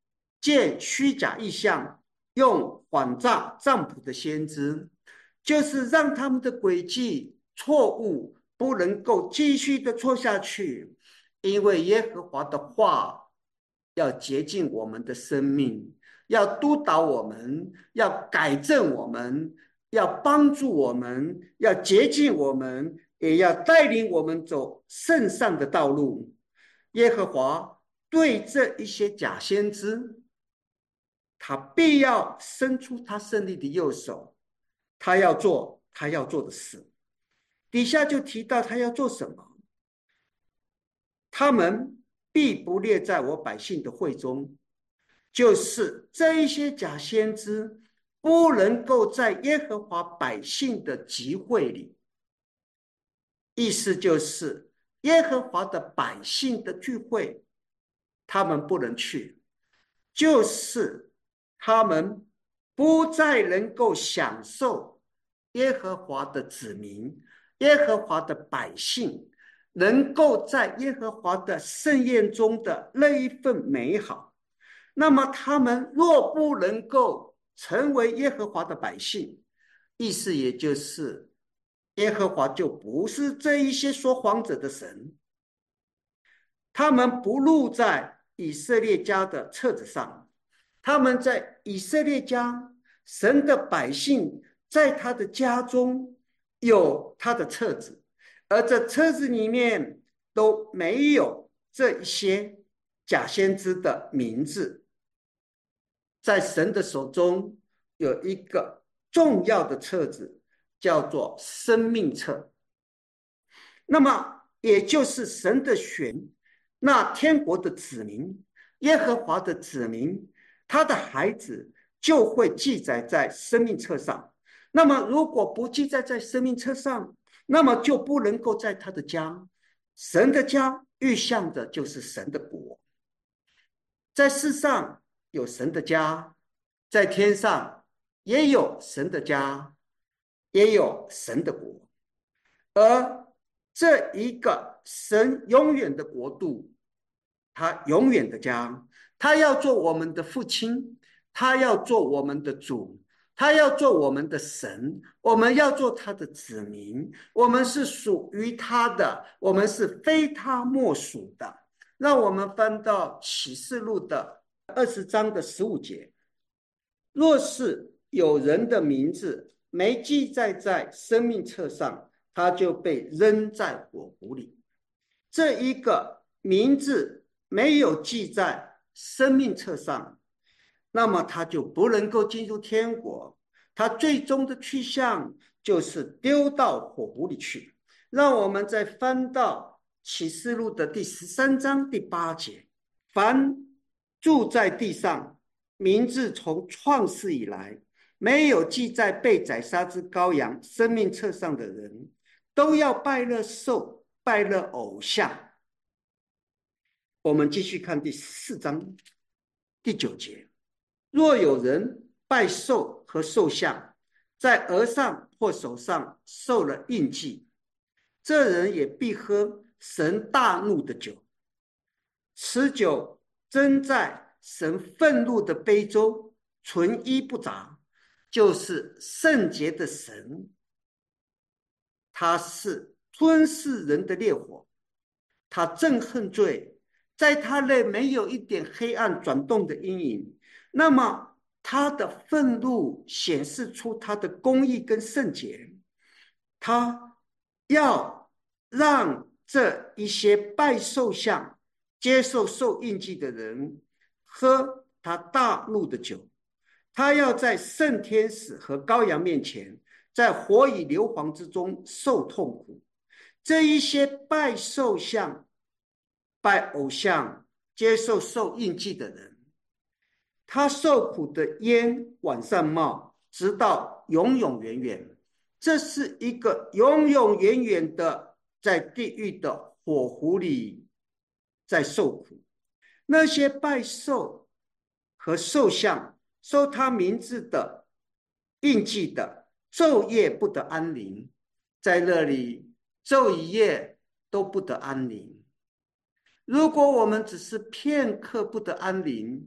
见虚假意象，用谎诈占卜的先知，就是让他们的诡计错误不能够继续的错下去，因为耶和华的话要洁净我们的生命，要督导我们，要改正我们，要帮助我们，要洁净我们，也要带领我们走圣上的道路。耶和华对这一些假先知，他必要伸出他胜利的右手，他要做他要做的事。底下就提到他要做什么，他们必不列在我百姓的会中，就是这一些假先知不能够在耶和华百姓的集会里，意思就是耶和华的百姓的聚会，他们不能去，就是他们不再能够享受耶和华的子民，耶和华的百姓能够在耶和华的盛宴中的那一份美好。那么他们若不能够成为耶和华的百姓，意思也就是耶和华就不是这一些说谎者的神，他们不录在以色列家的册子上，他们在以色列家，神的百姓在他的家中有他的册子，而这册子里面都没有这一些假先知的名字。在神的手中有一个重要的册子，叫做生命册。那么也就是神的选，那天国的子民，耶和华的子民，他的孩子就会记载在生命册上。那么如果不记载在生命册上，那么就不能够在他的家。神的家预象的就是神的国，在世上有神的家，在天上也有神的家，也有神的国。而这一个神永远的国度，他永远的家，他要做我们的父亲，他要做我们的主，他要做我们的神，我们要做他的子民，我们是属于他的，我们是非他莫属的。让我们翻到启示录的20章的15节，若是有人的名字没记载在生命册上，他就被扔在火湖里。这一个名字没有记在生命册上，那么他就不能够进入天国，他最终的去向就是丢到火湖里去。让我们再翻到启示录的第13章第8节，凡住在地上，名字从创世以来没有记在被宰杀之羔羊生命册上的人，都要拜勒兽，拜勒偶像。我们继续看第4章第9节，若有人拜兽和兽像，在额上或手上受了印记，这人也必喝神大怒的酒，此酒斟在神愤怒的杯中，纯一不杂，就是圣洁的神，他是吞噬人的烈火，他憎恨罪，在他内没有一点黑暗转动的阴影。那么他的愤怒显示出他的公义跟圣洁，他要让这一些拜兽像接受受印记的人喝他大怒的酒，他要在圣天使和羔羊面前，在火与硫磺之中受痛苦。这一些拜兽像、拜偶像、接受受印记的人，他受苦的烟往上冒，直到永永远远。这是一个永永远远的在地狱的火湖里在受苦。那些拜兽和兽像受他名字的印记的，昼夜不得安宁，在那里昼一夜都不得安宁。如果我们只是片刻不得安宁，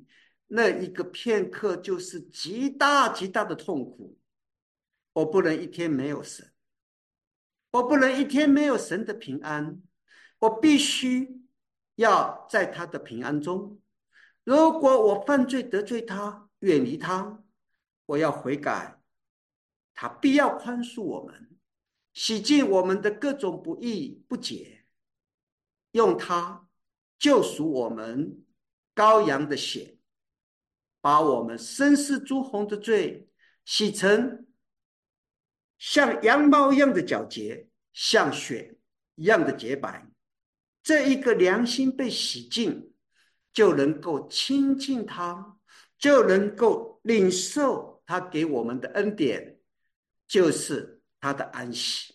那一个片刻就是极大极大的痛苦。我不能一天没有神，我不能一天没有神的平安，我必须要在他的平安中。如果我犯罪得罪他，远离他，我要悔改，他必要宽恕我们，洗净我们的各种不义不洁，用他救赎我们羔羊的血，把我们深似朱红的罪洗成像羊毛一样的皎洁，像雪一样的洁白。这一个良心被洗净，就能够亲近他，就能够领受他给我们的恩典，就是他的安息。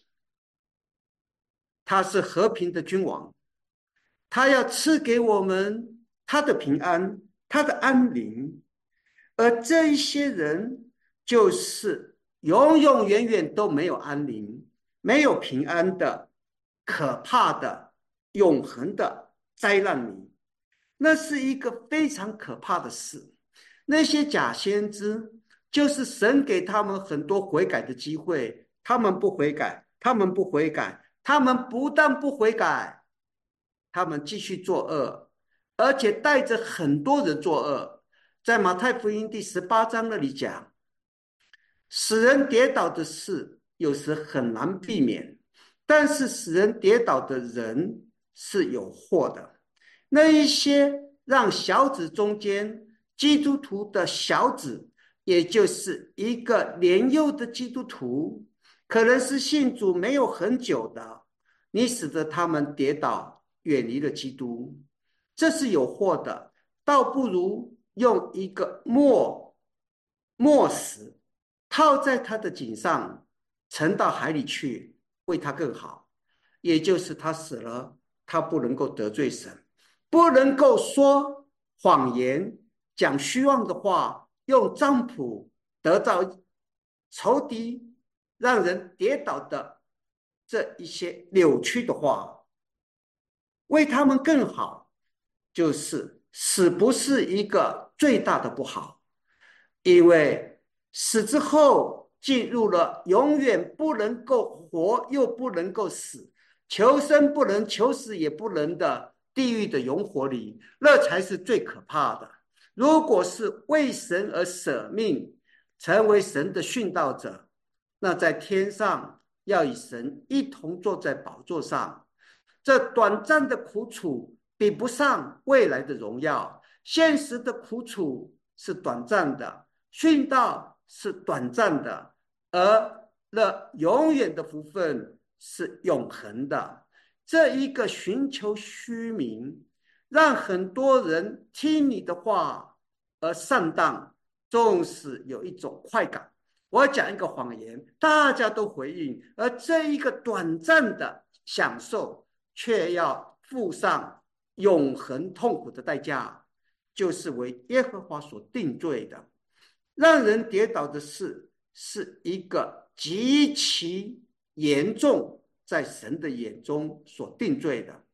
他是和平的君王，他要赐给我们他的平安，他的安宁。而这一些人就是永永远远都没有安宁，没有平安的可怕的永恒的灾难里。那是一个非常可怕的事。那些假先知就是神给他们很多悔改的机会，他们不悔改，他们不悔改，他们不但不悔改，他们继续作恶，而且带着很多人作恶。在马太福音第18章那里讲，使人跌倒的事有时很难避免，但是使人跌倒的人是有祸的。那一些让小子中间基督徒的小子，也就是一个年幼的基督徒，可能是信主没有很久的，你使得他们跌倒，远离了基督，这是有祸的。倒不如用一个磨石套在他的颈上，沉到海里去，为他更好。也就是他死了，他不能够得罪神，不能够说谎言，讲虚妄的话，用占卜得到仇敌，让人跌倒的这一些扭曲的话，为他们更好，就是死不是一个最大的不好。因为死之后进入了永远不能够活又不能够死，求生不能求死也不能的地狱的永火里，那才是最可怕的。如果是为神而舍命，成为神的殉道者，那在天上要与神一同坐在宝座上。这短暂的苦楚比不上未来的荣耀，现实的苦楚是短暂的，殉道是短暂的，而那永远的福分是永恒的。这一个寻求虚名，让很多人听你的话而上当，纵使有一种快感。我讲一个谎言，大家都回应，而这一个短暂的享受，却要付上永恒痛苦的代价，就是为耶和华所定罪的。让人跌倒的事是一个极其严重，在神的眼中所定罪的。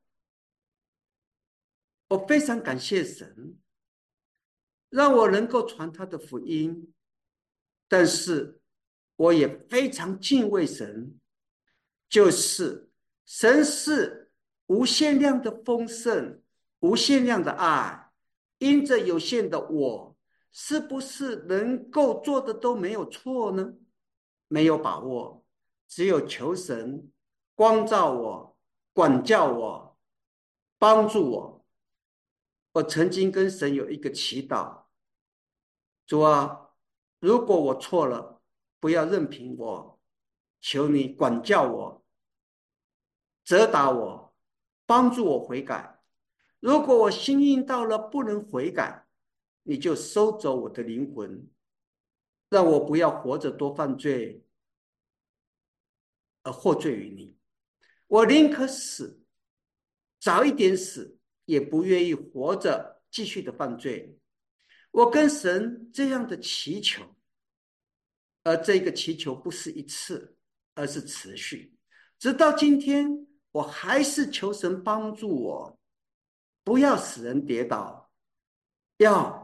我非常感谢神，让我能够传他的福音，但是我也非常敬畏神，就是神是无限量的丰盛，无限量的爱，因着有限的我，是不是能够做的都没有错呢？没有把握，只有求神光照我，管教我，帮助我。我曾经跟神有一个祈祷，主啊，如果我错了，不要任凭我，求你管教我，责打我，帮助我悔改。如果我心硬到了不能悔改，你就收走我的灵魂，让我不要活着多犯罪而获罪于你。我宁可死，早一点死，也不愿意活着继续的犯罪。我跟神这样的祈求，而这个祈求不是一次，而是持续，直到今天，我还是求神帮助我，不要使人跌倒，要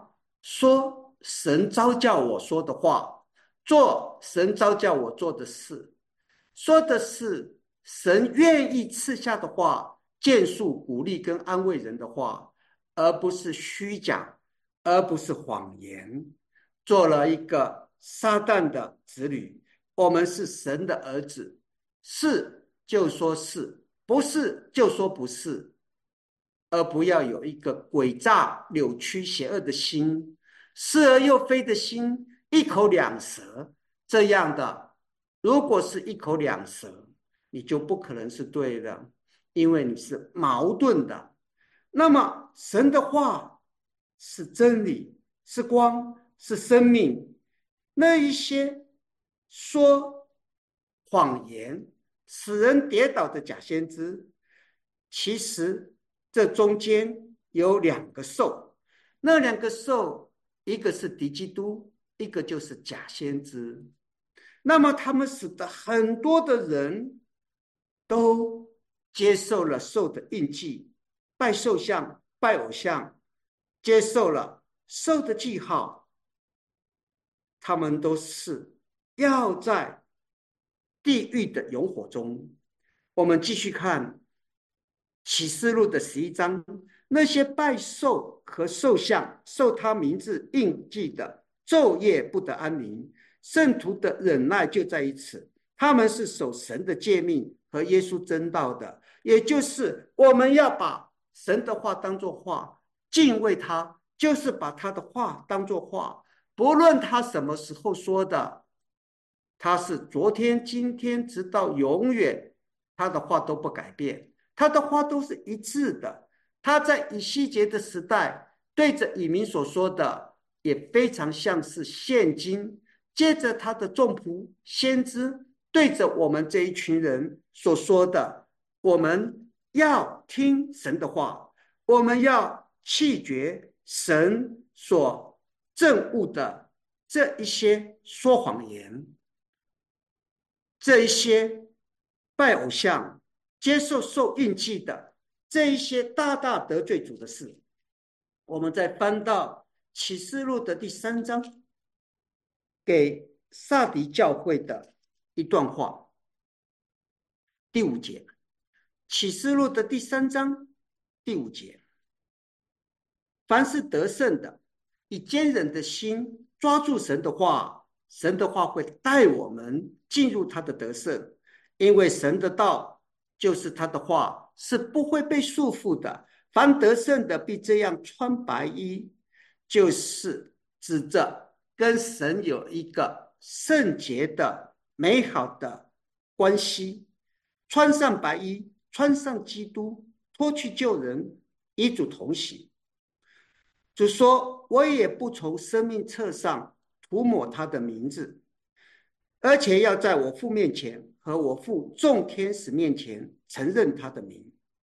说神召叫我说的话，做神召叫我做的事，说的是神愿意赐下的话，建树、鼓励跟安慰人的话，而不是虚假，而不是谎言。做了一个撒旦的子女，我们是神的儿子，是就说是，不是就说不是，而不要有一个诡诈、扭曲、邪恶的心，是而又非的心，一口两舌这样的。如果是一口两舌，你就不可能是对的，因为你是矛盾的。那么神的话是真理，是光，是生命。那一些说谎言、使人跌倒的假先知，其实这中间有两个兽，那两个兽，一个是敌基督，一个就是假先知。那么他们使得很多的人都接受了兽的印记，拜兽像、拜偶像，接受了兽的记号，他们都是要在地狱的永火中。我们继续看启示录的11章，那些拜兽和兽像、受他名字印记的，昼夜不得安宁。圣徒的忍耐就在于此，他们是守神的诫命和耶稣真道的，也就是我们要把神的话当作话，敬畏他，就是把他的话当作话，不论他什么时候说的，他是昨天、今天直到永远，他的话都不改变，他的话都是一致的。他在以西结的时代对着以民所说的，也非常像是现今接着他的众仆先知对着我们这一群人所说的，我们要听神的话，我们要弃绝神所憎恶的这一些说谎言，这一些拜偶像、接受受印记的这一些大大得罪主的事。我们再翻到启示录的第3章，给撒狄教会的一段话，第5节，启示录的第3章第5节，凡是得胜的，以坚忍的心抓住神的话，神的话会带我们进入他的得胜，因为神的道就是他的话，是不会被束缚的。凡得胜的必这样穿白衣，就是指着跟神有一个圣洁的美好的关系，穿上白衣，穿上基督，脱去旧人，与主同行。主说，我也不从生命册上涂抹他的名字，而且要在我父面前和我父众天使面前承认他的名。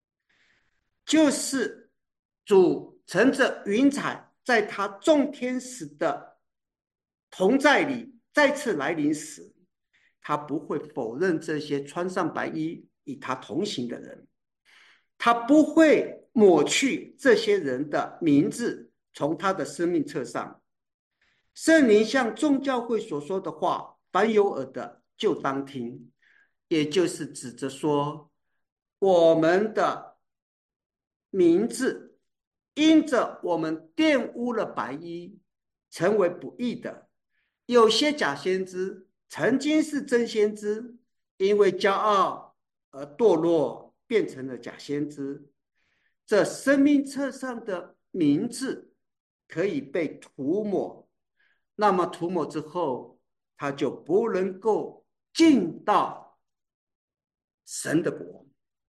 就是主乘着云彩，在他众天使的同在里再次来临时，他不会否认这些穿上白衣与他同行的人，他不会抹去这些人的名字从他的生命册上。圣灵向众教会所说的话，凡有耳的就当听，也就是指着说，我们的名字因着我们玷污了白衣，成为不义的。有些假先知曾经是真先知，因为骄傲而堕落，变成了假先知。这生命册上的名字可以被涂抹，那么涂抹之后，他就不能够进到神的国。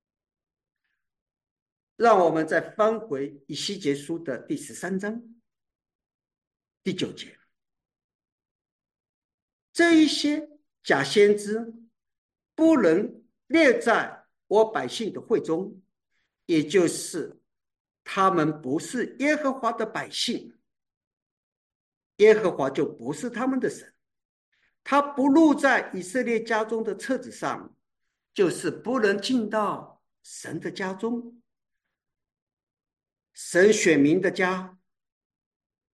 让我们再翻回以西结书的第13章第9节，这一些假先知不能列在我百姓的会中，也就是他们不是耶和华的百姓，耶和华就不是他们的神，他不录在以色列家中的册子上，就是不能进到神的家中。神选民的家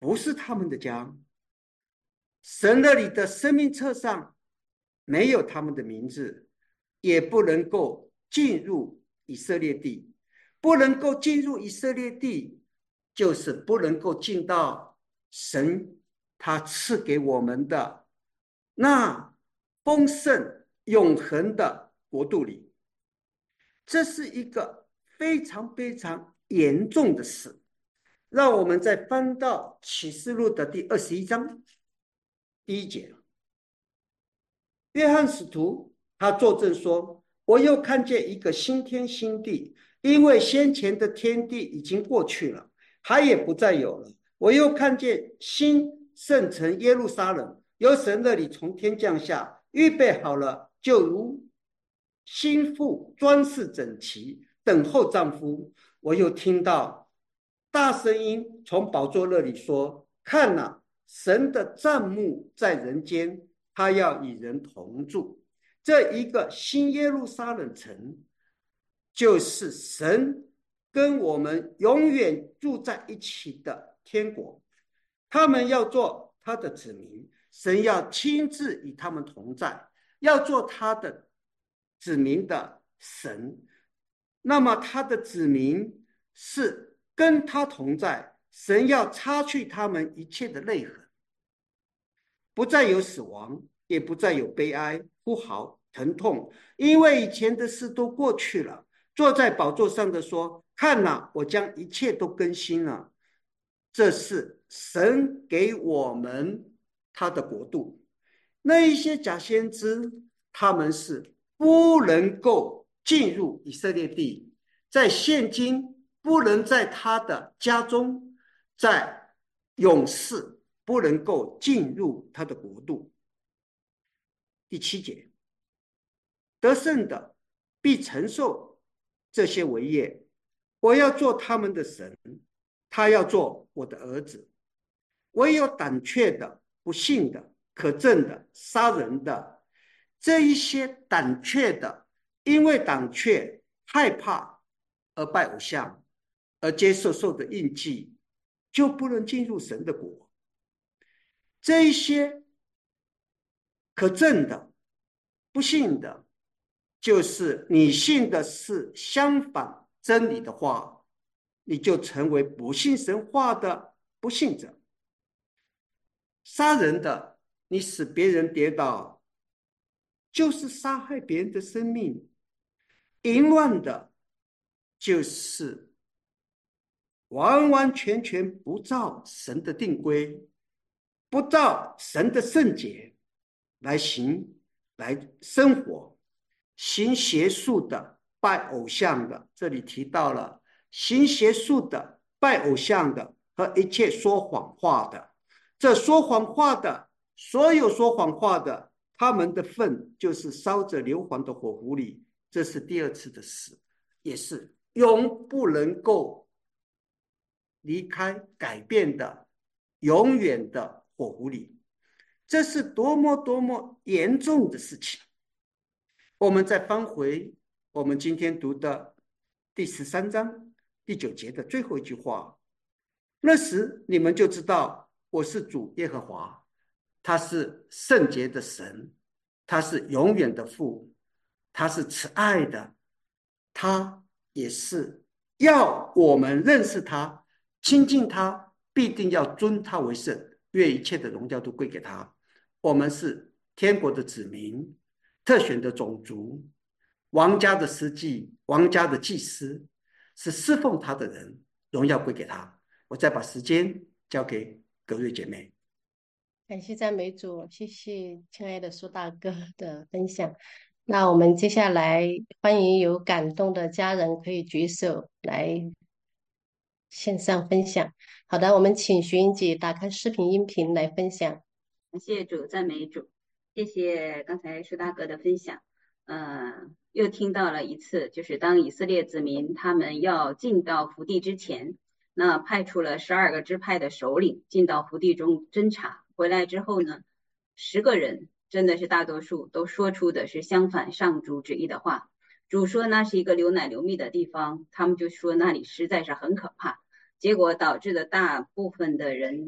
不是他们的家。神那里的生命册上没有他们的名字，也不能够进入以色列地。不能够进入以色列地，就是不能够进到神他赐给我们的那丰盛永恒的国度里。这是一个非常非常严重的事。让我们再翻到启示录的第21章第1节。约翰使徒他作证说，我又看见一个新天新地，因为先前的天地已经过去了，海也不再有了。我又看见新圣城耶路撒冷，由神那里从天降下，预备好了，就如新妇装饰整齐，等候丈夫。我又听到大声音从宝座那里说，看哪，神的帐幕在人间，他要与人同住。这一个新耶路撒冷城，就是神跟我们永远住在一起的天国。他们要做他的子民，神要亲自与他们同在，要做他的子民的神。那么他的子民是跟他同在，神要擦去他们一切的泪痕，不再有死亡，也不再有悲哀、呼嚎、疼痛，因为以前的事都过去了。坐在宝座上的说，看哪，我将一切都更新了。这是神给我们他的国度。那一些假先知，他们是不能够进入以色列地，在现今不能在他的家中，在永世不能够进入他的国度。第7节，得胜的必承受这些为业，我要做他们的神，他要做我的儿子。唯有胆怯的、不信的、可憎的、杀人的，这一些胆怯的，因为胆怯害怕而拜偶像，而接受的印记，就不能进入神的国。这一些可憎的、不信的，就是你信的是相反真理的话，你就成为不信神话的不信者。杀人的，你使别人跌倒，就是杀害别人的生命；淫乱的，就是完完全全不照神的定规，不照神的圣洁来行来生活。行邪术的、拜偶像的，这里提到了行邪术的、拜偶像的和一切说谎话的。这说谎话的，所有说谎话的，他们的份就是烧着硫磺的火湖里。这是第2次的死，也是永不能够离开改变的永远的火湖里。这是多么多么严重的事情。我们再翻回我们今天读的第13章第9节的最后一句话，那时你们就知道我是主耶和华，他是圣洁的神，他是永远的父，他是慈爱的，他也是要我们认识他、亲近他，必定要尊他为圣，愿一切的荣耀都归给他。我们是天国的子民，特选的种族，王家的司祭，王家的祭司，是侍奉他的人，荣耀归给他。我再把时间交给各位姐妹。 感谢赞美主，谢谢亲爱的苏大哥的分享。那我们接下来欢迎有感动的家人可以举手来线上分享。好的，我们请徐英姐打开视频音频来分享。 感谢主，赞美主，谢谢刚才舒大哥的分享。又听到了一次，就是当以色列子民他们要进到福地之前，那派出了12个支派的首领进到福地中侦查，回来之后呢，10个人真的是大多数都说出的是相反上主旨意的话。主说那是一个流奶流蜜的地方，他们就说那里实在是很可怕，结果导致的大部分的人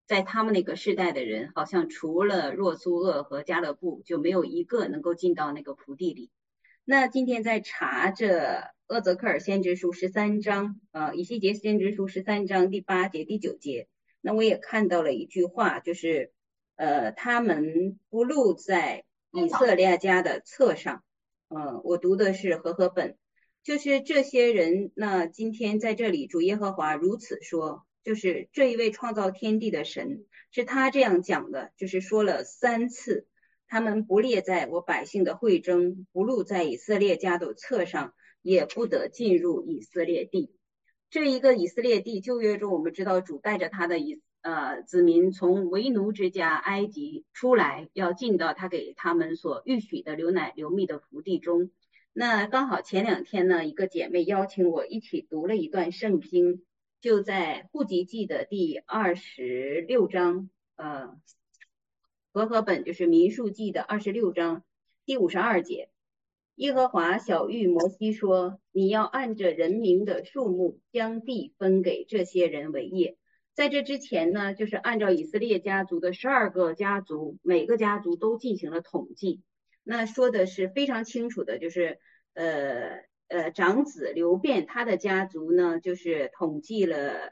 在他们那个世代的人，好像除了若苏厄和加勒布，就没有一个能够进到那个福地里。那今天在查着厄泽克尔先知书13章，以西结先知书13章第8节、第9节，那我也看到了一句话，就是他们不录在以色列家的册上。我读的是和合本，就是这些人，那今天在这里主耶和华如此说，就是这一位创造天地的神，是他这样讲的，就是说了3次。他们不列在我百姓的会中，不录在以色列家的册上，也不得进入以色列地。这一个以色列地，旧约中我们知道主带着他的子民从为奴之家埃及出来，要进到他给他们所预许的流奶流蜜的福地中。那刚好前2天呢，一个姐妹邀请我一起读了一段圣经，就在户籍记的第26章，和合本就是民数记的26章第52节，耶和华晓谕摩西说，你要按着人民的数目将地分给这些人为业。在这之前呢，就是按照以色列家族的12个家族，每个家族都进行了统计。那说的是非常清楚的，就是长子流便他的家族呢，就是统计了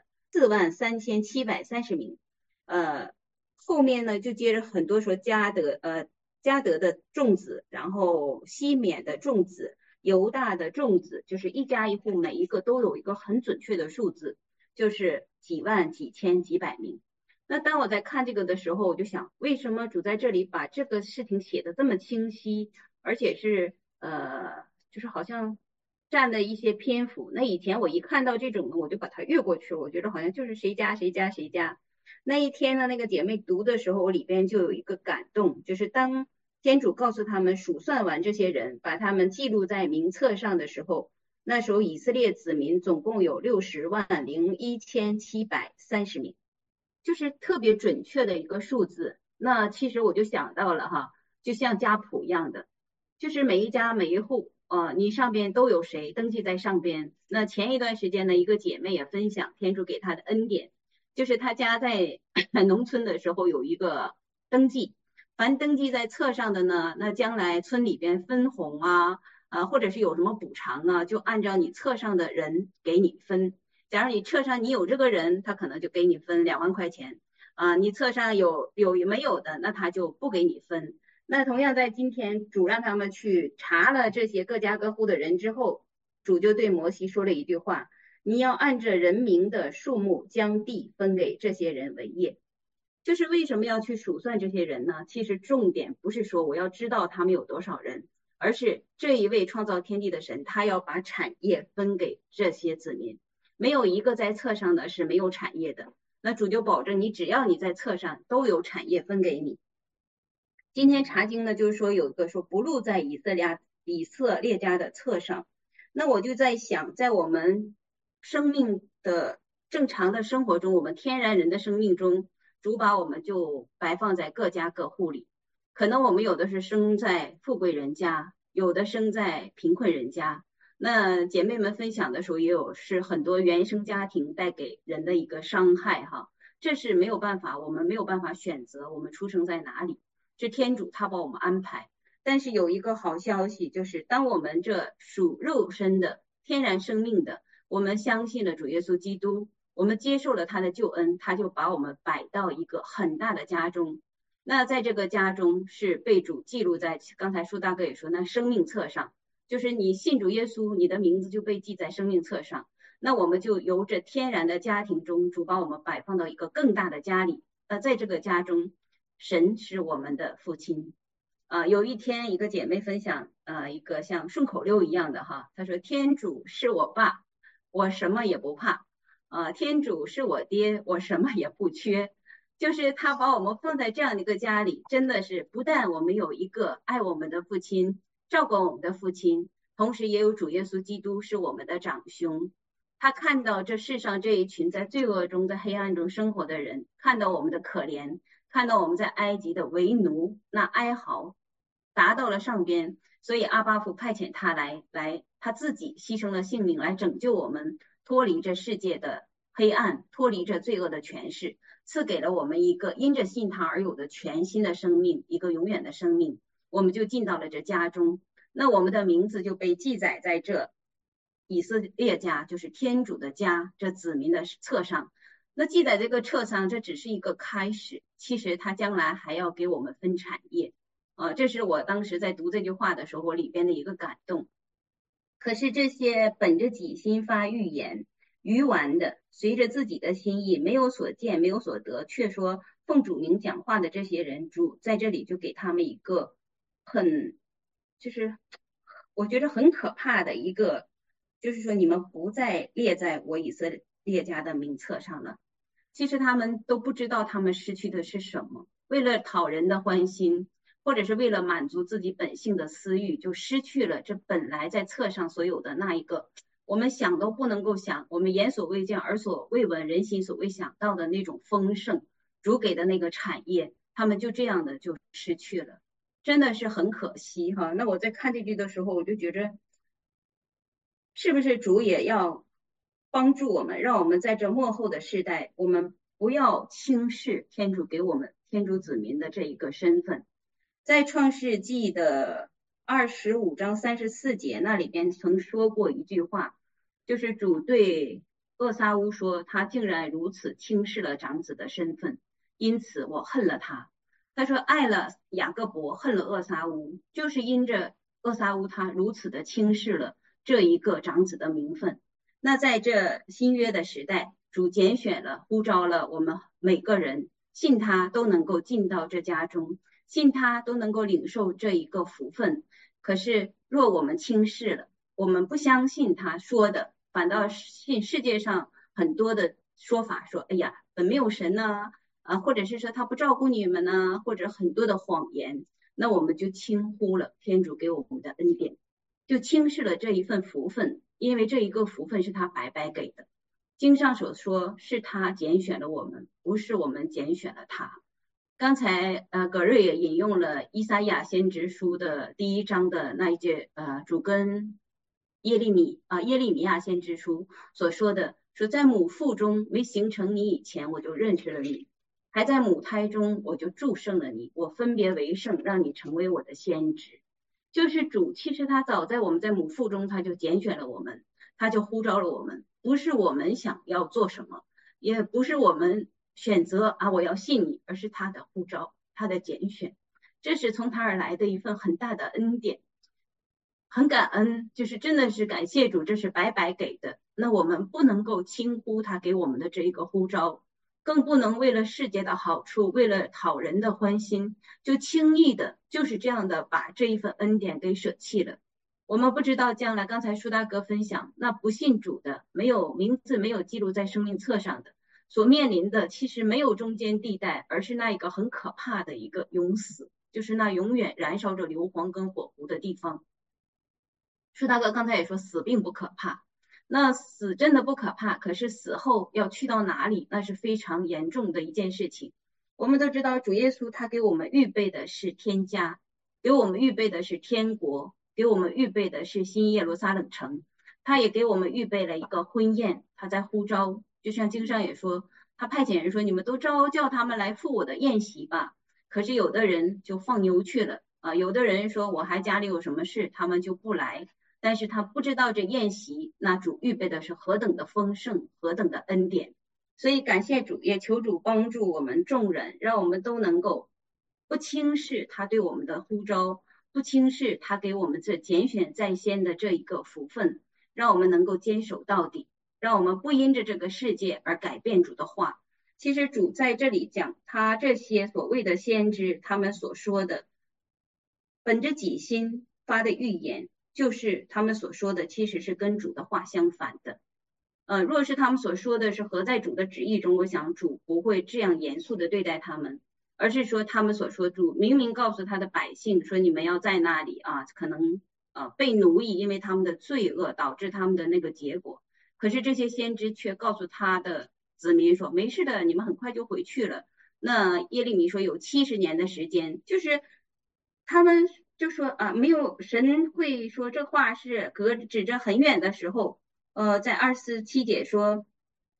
43730名。后面呢就接着很多说迦德的众子，然后西缅的众子，犹大的众子，就是一家一户每一个都有一个很准确的数字，就是几万几千几百名。那当我在看这个的时候，我就想，为什么主在这里把这个事情写得这么清晰，而且是就是好像占了一些篇幅。那以前我一看到这种呢，我就把它越过去了，我觉得好像就是谁家谁家谁家。那一天呢，那个姐妹读的时候，我里边就有一个感动，就是当天主告诉他们数算完这些人，把他们记录在名册上的时候，那时候以色列子民总共有601730名，就是特别准确的一个数字。那其实我就想到了哈，就像家谱一样的，就是每一家每一户你上边都有谁登记在上边。那前一段时间呢，一个姐妹也分享天主给她的恩典，就是她家在农村的时候有一个登记，凡登记在册上的呢，那将来村里边分红或者是有什么补偿啊，就按照你册上的人给你分。假如你册上你有这个人，他可能就给你分2万块钱你册上有没有的，那他就不给你分。那同样在今天，主让他们去查了这些各家各户的人之后，主就对摩西说了一句话，你要按着人民的数目将地分给这些人为业。就是为什么要去数算这些人呢？其实重点不是说我要知道他们有多少人，而是这一位创造天地的神，他要把产业分给这些子民，没有一个在册上的是没有产业的。那主就保证你只要你在册上都有产业分给你。今天查经呢，就是说有一个说不录在以色列家的册上。那我就在想，在我们生命的正常的生活中，我们天然人的生命中，主把我们就摆放在各家各户里。可能我们有的是生在富贵人家，有的生在贫困人家。那姐妹们分享的时候也有是很多原生家庭带给人的一个伤害哈，这是没有办法，我们没有办法选择我们出生在哪里，是天主他帮我们安排。但是有一个好消息，就是当我们这属肉身的天然生命的，我们相信了主耶稣基督，我们接受了他的救恩，他就把我们摆到一个很大的家中。那在这个家中是被主记录在，刚才舒大哥也说，那生命册上，就是你信主耶稣，你的名字就被记在生命册上。那我们就由这天然的家庭中，主把我们摆放到一个更大的家里。在这个家中，神是我们的父亲。有一天一个姐妹分享一个像顺口溜一样的哈，她说天主是我爸，我什么也不怕天主是我爹，我什么也不缺。就是他把我们放在这样的一个家里，真的是不但我们有一个爱我们的父亲，照顾我们的父亲，同时也有主耶稣基督是我们的长兄。他看到这世上这一群在罪恶中在黑暗中生活的人，看到我们的可怜，看到我们在埃及的为奴那哀嚎，达到了上边，所以阿爸父派遣他来他自己牺牲了性命来拯救我们，脱离这世界的黑暗，脱离着罪恶的权势，赐给了我们一个因着信他而有的全新的生命，一个永远的生命。我们就进到了这家中，那我们的名字就被记载在这以色列家，就是天主的家，这子民的册上。那记载这个册上，这只是一个开始，其实他将来还要给我们分产业。这是我当时在读这句话的时候，我里边的一个感动。可是这些本着己心发预言、愚顽的，随着自己的心意，没有所见，没有所得，却说奉主名讲话的这些人，主在这里就给他们一个就是我觉得很可怕的一个，就是说你们不再列在我以色列家的名册上了。其实他们都不知道他们失去的是什么，为了讨人的欢心，或者是为了满足自己本性的私欲，就失去了这本来在册上所有的那一个我们想都不能够想，我们眼所未见耳所未闻人心所未想到的那种丰盛，主给的那个产业，他们就这样的就失去了，真的是很可惜哈。那我在看这句的时候，我就觉着是不是主也要帮助我们，让我们在这末后的世代，我们不要轻视天主给我们天主子民的这一个身份。在创世纪的25章34节那里边曾说过一句话，就是主对厄撒乌说，他竟然如此轻视了长子的身份，因此我恨了他。他说爱了雅各伯，恨了厄撒乌，就是因着厄撒乌他如此的轻视了这一个长子的名分。那在这新约的时代，主拣选了呼召了我们每个人，信他都能够进到这家中，信他都能够领受这一个福分。可是若我们轻视了，我们不相信他说的，反倒信世界上很多的说法，说哎呀本没有神呢，或者是说他不照顾你们呢，或者很多的谎言，那我们就轻忽了天主给我们的恩典，就轻视了这一份福分，因为这一个福分是他白白给的。经上所说是他拣选了我们，不是我们拣选了他。刚才葛瑞也引用了以赛亚先知书的第1章的那一节主跟耶利米亚先知书所说的，说在母腹中没形成你以前，我就认识了你，还在母胎中我就祝圣了你，我分别为圣，让你成为我的先知。就是主其实他早在我们在母腹中他就拣选了我们，他就呼召了我们，不是我们想要做什么，也不是我们选择我要信你，而是他的呼召，他的拣选，这是从他而来的一份很大的恩典，很感恩，就是真的是感谢主，这是白白给的。那我们不能够轻忽他给我们的这一个呼召，更不能为了世界的好处，为了讨人的欢心，就轻易的就是这样的把这一份恩典给舍弃了。我们不知道将来，刚才舒大哥分享，那不信主的，没有名字没有记录在生命册上的，所面临的其实没有中间地带，而是那一个很可怕的一个永死，就是那永远燃烧着硫磺跟火湖的地方。舒大哥刚才也说死并不可怕，那死真的不可怕，可是死后要去到哪里，那是非常严重的一件事情。我们都知道主耶稣他给我们预备的是天家，给我们预备的是天国，给我们预备的是新耶路撒冷城，他也给我们预备了一个婚宴，他在呼召，就像经上也说，他派遣人说，你们都叫他们来赴我的宴席吧。可是有的人就放牛去了有的人说我还家里有什么事，他们就不来。但是他不知道这宴席，那主预备的是何等的丰盛，何等的恩典。所以感谢主，也求主帮助我们众人，让我们都能够不轻视他对我们的呼召，不轻视他给我们这拣选在先的这一个福分，让我们能够坚守到底，让我们不因着这个世界而改变主的话。其实主在这里讲，他这些所谓的先知，他们所说的本着己心发的预言，就是他们所说的其实是跟主的话相反的。若是他们所说的是合在主的旨意中，我想主不会这样严肃的对待他们，而是说他们所说，主明明告诉他的百姓说，你们要在那里可能被奴役，因为他们的罪恶导致他们的那个结果。可是这些先知却告诉他的子民说，没事的，你们很快就回去了。那耶利米说有70年的时间，就是他们就说没有神会说这话是指着很远的时候。在24、7节说，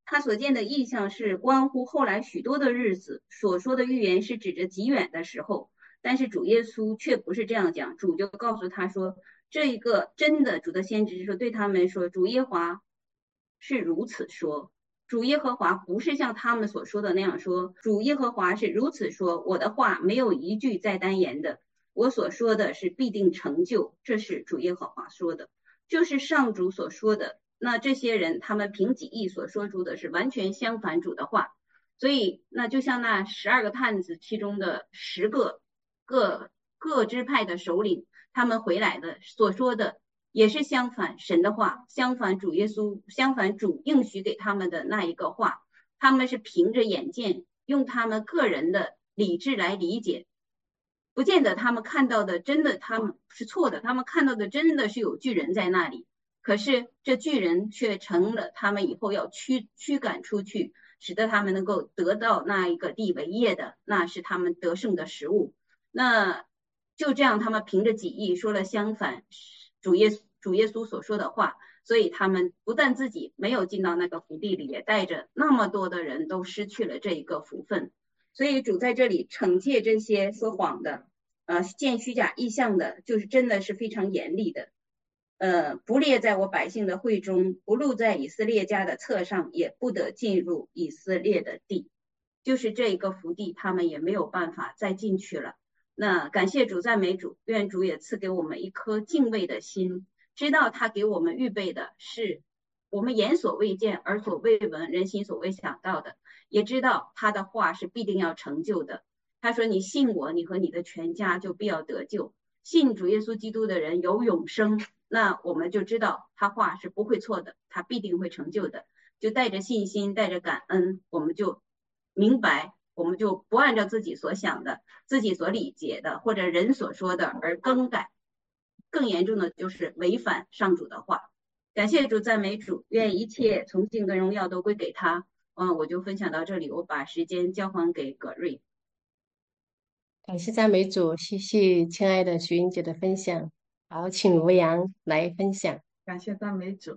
他所见的异象是关乎后来许多的日子，所说的预言是指着极远的时候。但是主耶稣却不是这样讲，主就告诉他说，这一个真的主的先知说对他们说，主耶和华是如此说。主耶和华不是像他们所说的那样说，主耶和华是如此说，我的话没有一句再单言的，我所说的是必定成就，这是主耶和华说的，就是上主所说的。那这些人他们凭己意所说出的是完全相反主的话，所以那就像那12个探子其中的10个各支派的首领，他们回来的所说的也是相反神的话，相反主耶稣，相反主应许给他们的那一个话，他们是凭着眼见，用他们个人的理智来理解，不见得他们看到的真的他们是错的，他们看到的真的是有巨人在那里，可是这巨人却成了他们以后要驱赶出去，使得他们能够得到那一个地为业的，那是他们得胜的食物。那就这样，他们凭着己意说了相反主耶稣所说的话，所以他们不但自己没有进到那个福地里，也带着那么多的人都失去了这一个福分。所以主在这里惩戒这些说谎的，见虚假异象的，就是真的是非常严厉的。不列在我百姓的会中，不录在以色列家的册上，也不得进入以色列的地。就是这一个福地，他们也没有办法再进去了。那感谢主，赞美主，愿主也赐给我们一颗敬畏的心，知道他给我们预备的是我们眼所未见，耳所未闻，人心所未想到的，也知道他的话是必定要成就的。他说你信我，你和你的全家就必要得救。信主耶稣基督的人有永生，那我们就知道他话是不会错的，他必定会成就的。就带着信心，带着感恩，我们就明白，我们就不按照自己所想的、自己所理解的或者人所说的而更改。更严重的就是违反上主的话。感谢主，赞美主，愿一切崇敬跟荣耀都归给他。我就分享到这里，我把时间交还给葛瑞。 感谢赞美主，谢谢亲爱的徐英姐的分享。好，请罗阳来分享。 感谢赞美主。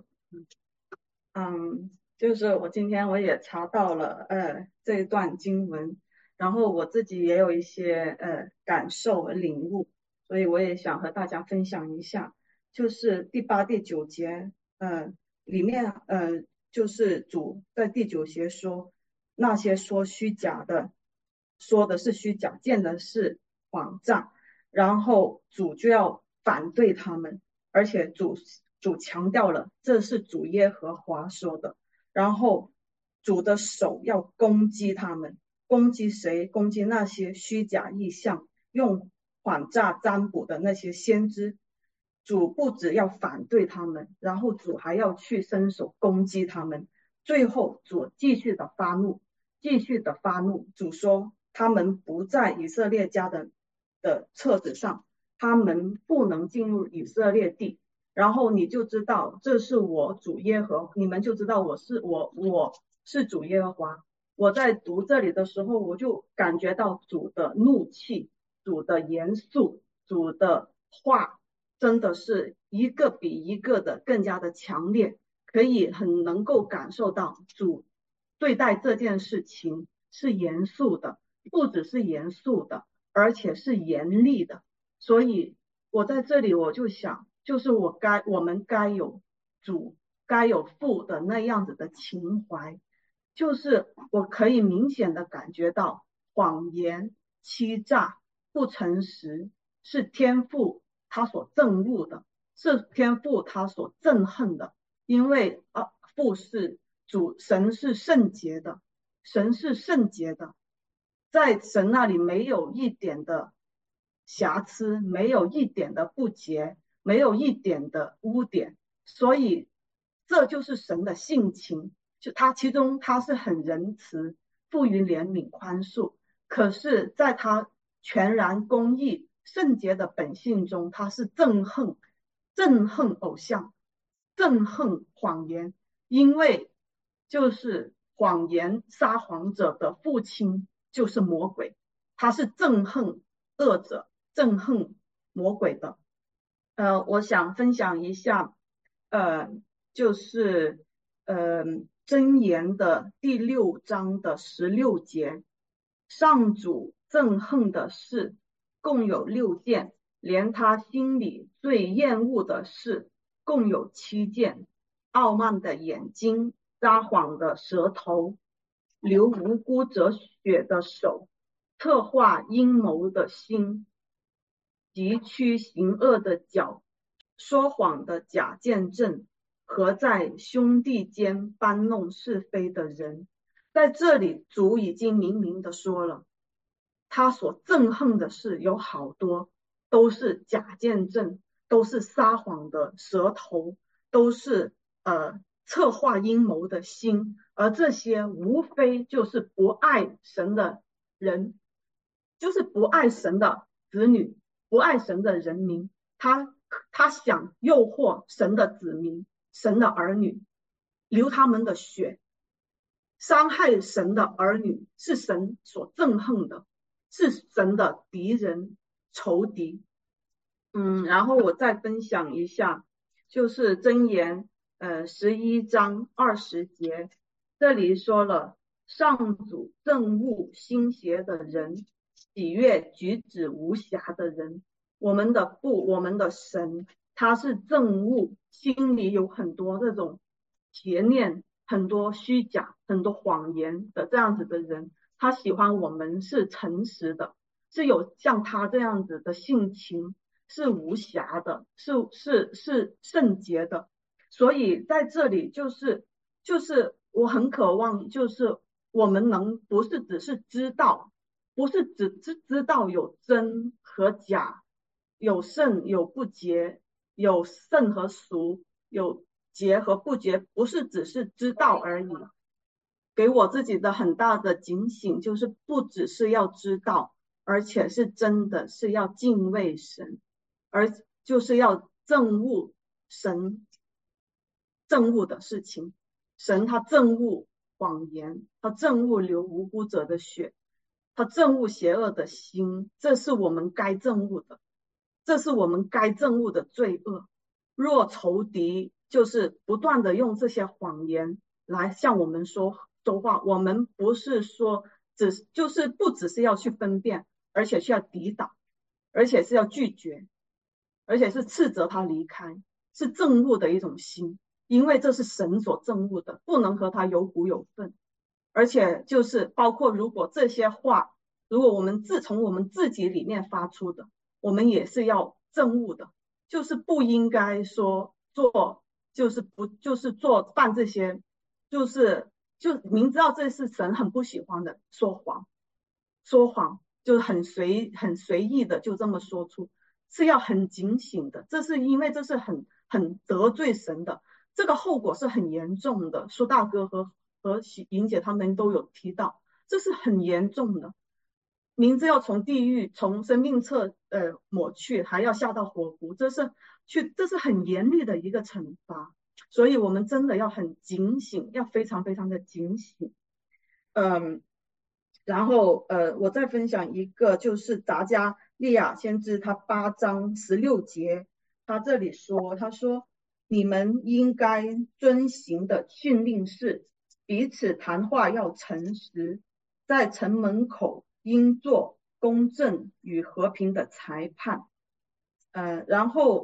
就是我今天我也查到了这一段经文，然后我自己也有一些感受和领悟，所以我也想和大家分享一下。就是第8、第9节，里面就是主在第9节说，那些说虚假的，说的是虚假，见的是谎诈，然后主就要反对他们，而且主强调了这是主耶和华说的，然后主的手要攻击他们，攻击谁？攻击那些虚假异象、用谎诈占卜的那些先知。主不只要反对他们，然后主还要去伸手攻击他们。最后主继续的发怒，主说他们不在以色列家的册子上，他们不能进入以色列地。然后你就知道这是我主耶和华，你们就知道我是主耶和华。我在读这里的时候，我就感觉到主的怒气，主的严肃，主的话真的是一个比一个的更加的强烈，可以很能够感受到主对待这件事情是严肃的，不只是严肃的，而且是严厉的。所以我在这里我就想，就是我们该有主该有父的那样子的情怀，就是我可以明显的感觉到谎言、欺诈、不诚实是天父他所憎恶的，是天父他所憎恨的，因为父是主，神是圣洁的，神是圣洁的，在神那里没有一点的瑕疵，没有一点的不洁，没有一点的污点，所以这就是神的性情，就其中他是很仁慈，富于怜悯宽恕，可是在他全然公义圣洁的本性中，他是憎恨偶像，憎恨谎言，因为就是谎言撒谎者的父亲就是魔鬼，他是憎恨恶者，憎恨魔鬼的。我想分享一下，就是箴言的第6章的16节，上主憎恨的事共有6件，连他心里最厌恶的事共有7件：傲慢的眼睛，撒谎的舌头，流无辜者血的手，策划阴谋的心，急趋行恶的脚，说谎的假见证，和在兄弟间搬弄是非的人。在这里主已经明明的说了，他所憎恨的事有好多，都是假见证，都是撒谎的舌头，都是策划阴谋的心，而这些无非就是不爱神的人，就是不爱神的子女，不爱神的人民，他想诱惑神的子民，神的儿女，流他们的血，伤害神的儿女，是神所憎恨的，是神的敌人仇敌。然后我再分享一下，就是箴言11章20节，这里说了，上主憎恶心邪的人，喜悦举止无瑕的人。我们的父，我们的神，他是憎恶心里有很多这种邪念，很多虚假，很多谎言的这样子的人。他喜欢我们是诚实的，是有像他这样子的性情，是无瑕的，是圣洁的。所以在这里就是我很渴望，就是我们能不是只是知道，不是只知道有真和假，有圣有不洁，有圣和俗，有洁和不洁，不是只是知道而已。给我自己的很大的警醒就是不只是要知道，而且是真的是要敬畏神，而就是要憎恶神憎恶的事情。神他憎恶谎言，他憎恶流无辜者的血，他憎恶邪恶的心，这是我们该憎恶的，这是我们该憎恶的罪恶。若仇敌就是不断的用这些谎言来向我们说话，我们不是说就是不只是要去分辨，而且需要抵挡，而且是要拒绝，而且是斥责他离开，是憎恶的一种心，因为这是神所憎恶的，不能和他有股有分。而且就是包括如果这些话，如果我们从我们自己里面发出的，我们也是要憎恶的，就是不应该说做，就是不就是做办这些，就明知道这是神很不喜欢的，说谎就是很随意的就这么说出，是要很警醒的。这是因为这是很得罪神的，这个后果是很严重的。苏大哥和莹姐他们都有提到，这是很严重的，名字要从地狱从生命册抹去，还要下到火湖，这是很严厉的一个惩罚。所以我们真的要很警醒，要非常非常的警醒。然后我再分享一个，就是杂加利亚先知他8章16节，他这里说，他说你们应该遵行的训令是彼此谈话要诚实，在城门口应做公正与和平的裁判。然后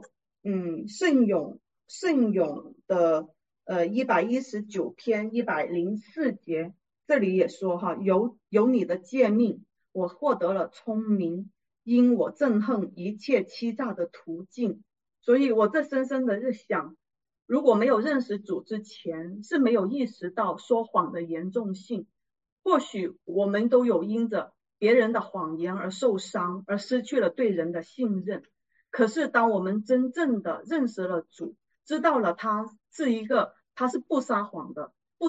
圣咏的119篇104节，这里也说哈，有你的诫命，我获得了聪明，因我憎恨一切欺诈的途径。所以我这深深的日想，如果没有认识主之前，是没有意识到说谎的严重性。或许我们都有因着别人的谎言而受伤，而失去了对人的信任。可是当我们真正的认识了主，知道了他是不撒谎的，不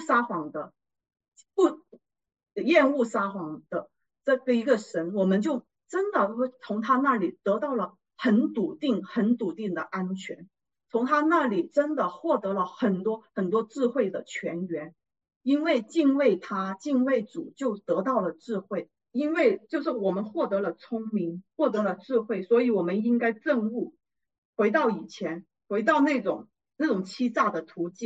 厌恶撒谎的这个一个神，我们就真的会从他那里得到了很笃定的安全，从他那里真的获得了很多很多智慧的泉源。因为敬畏他，敬畏主，就得到了智慧。因为就是我们获得了聪明，获得了智慧，所以我们应该憎恶，回到以前，回到那种欺诈的途径。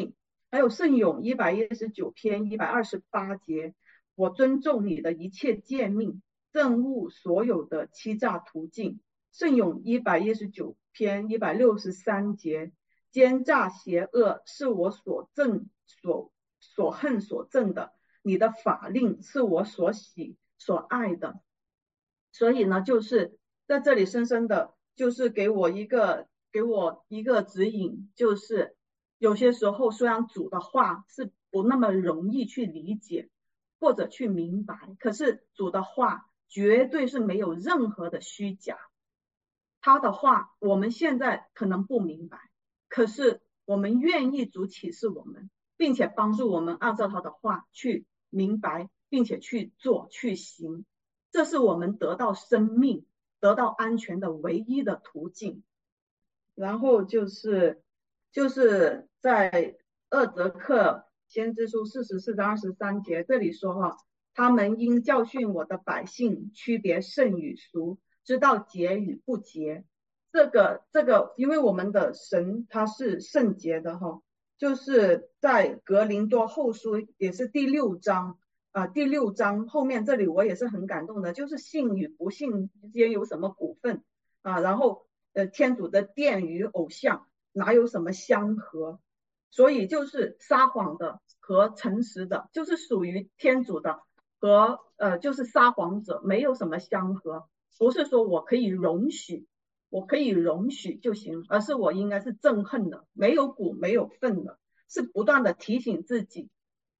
还有圣咏119篇128节，我尊重你的一切诫命，憎恶所有的欺诈途径。圣咏119篇163节，奸诈邪恶是我所恨所憎的，你的法令是我所喜所爱的。所以呢，就是在这里深深的，就是给我一个指引，就是有些时候虽然主的话是不那么容易去理解或者去明白，可是主的话绝对是没有任何的虚假。他的话我们现在可能不明白，可是我们愿意主启示我们，并且帮助我们按照他的话去明白，并且去做去行。这是我们得到生命、得到安全的唯一的途径。然后就是在二则克先知书44章23节，这里说哈，他们应教训我的百姓，区别圣与俗，知道洁与不洁。这个，因为我们的神他是圣洁的哈，就是在格林多后书也是第6章。第6章后面这里我也是很感动的，就是信与不信之间有什么股份然后天主的殿与偶像哪有什么相合，所以就是撒谎的和诚实的，就是属于天主的和就是撒谎者没有什么相合，不是说我可以容许就行，而是我应该是憎恨的，没有股没有份的，是不断的提醒自己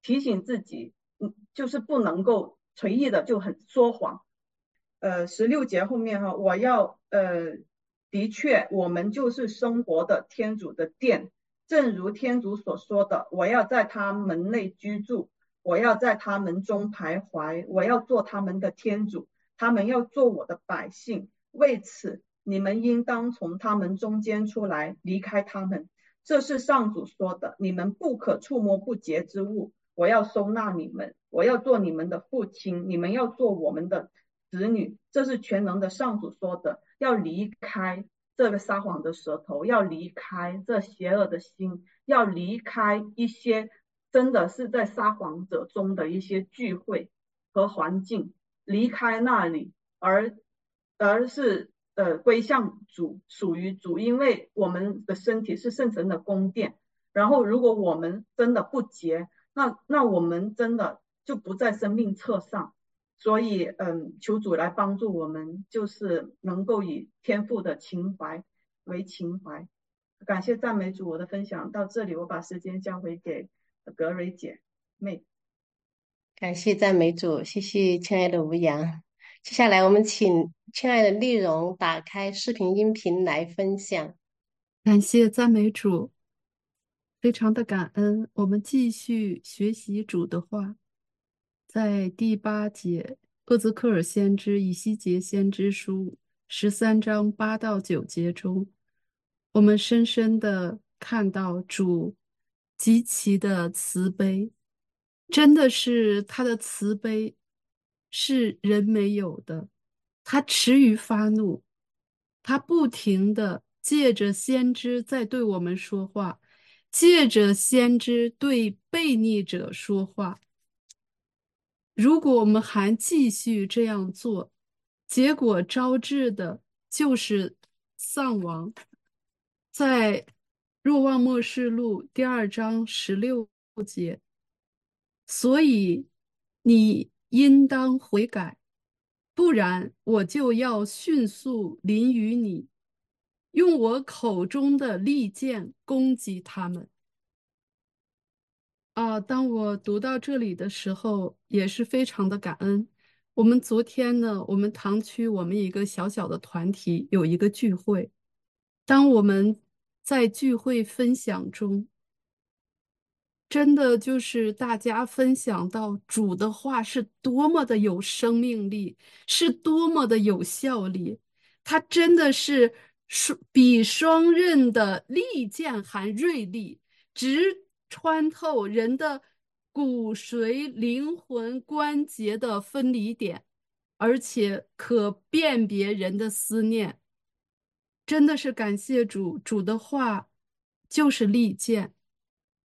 就是不能够随意的就很说谎。16节后面哈，我要的确我们就是生活的天主的殿，正如天主所说的，我要在他门内居住，我要在他们中徘徊，我要做他们的天主，他们要做我的百姓。为此你们应当从他们中间出来，离开他们。这是上主说的，你们不可触摸不洁之物，我要收纳你们，我要做你们的父亲，你们要做我们的子女。这是全能的上主说的，要离开这个撒谎的舌头，要离开这邪恶的心，要离开一些真的是在撒谎者中的一些聚会和环境，离开那里，而是归向主，属于主，因为我们的身体是圣神的宫殿。然后如果我们真的不洁，那我们真的就不在生命册上。所以求主来帮助我们，就是能够以天父的情怀为情怀。感谢赞美主，我的分享到这里，我把时间交回给格蕊姐妹。 感谢赞美主，谢谢亲爱的吴阳。接下来我们请亲爱的丽蓉打开视频音频来分享。 感谢赞美主，非常的感恩。我们继续学习主的话，在第8节，厄泽克尔先知以西结先知书13章8到9节中，我们深深的看到主极其的慈悲，真的是他的慈悲是人没有的。他迟于发怒，他不停的借着先知在对我们说话，借着先知对悖逆者说话。如果我们还继续这样做，结果招致的就是丧亡。在若望默示录第2章16节，所以你应当悔改，不然我就要迅速临于你，用我口中的利剑攻击他们。当我读到这里的时候，也是非常的感恩。我们昨天呢，我们堂区我们一个小小的团体有一个聚会，当我们在聚会分享中，真的就是大家分享到主的话是多么的有生命力，是多么的有效力，它真的是比双刃的利剑还锐利，直穿透人的骨髓、灵魂、关节的分离点，而且可辨别人的思念。真的是感谢主，主的话就是利剑。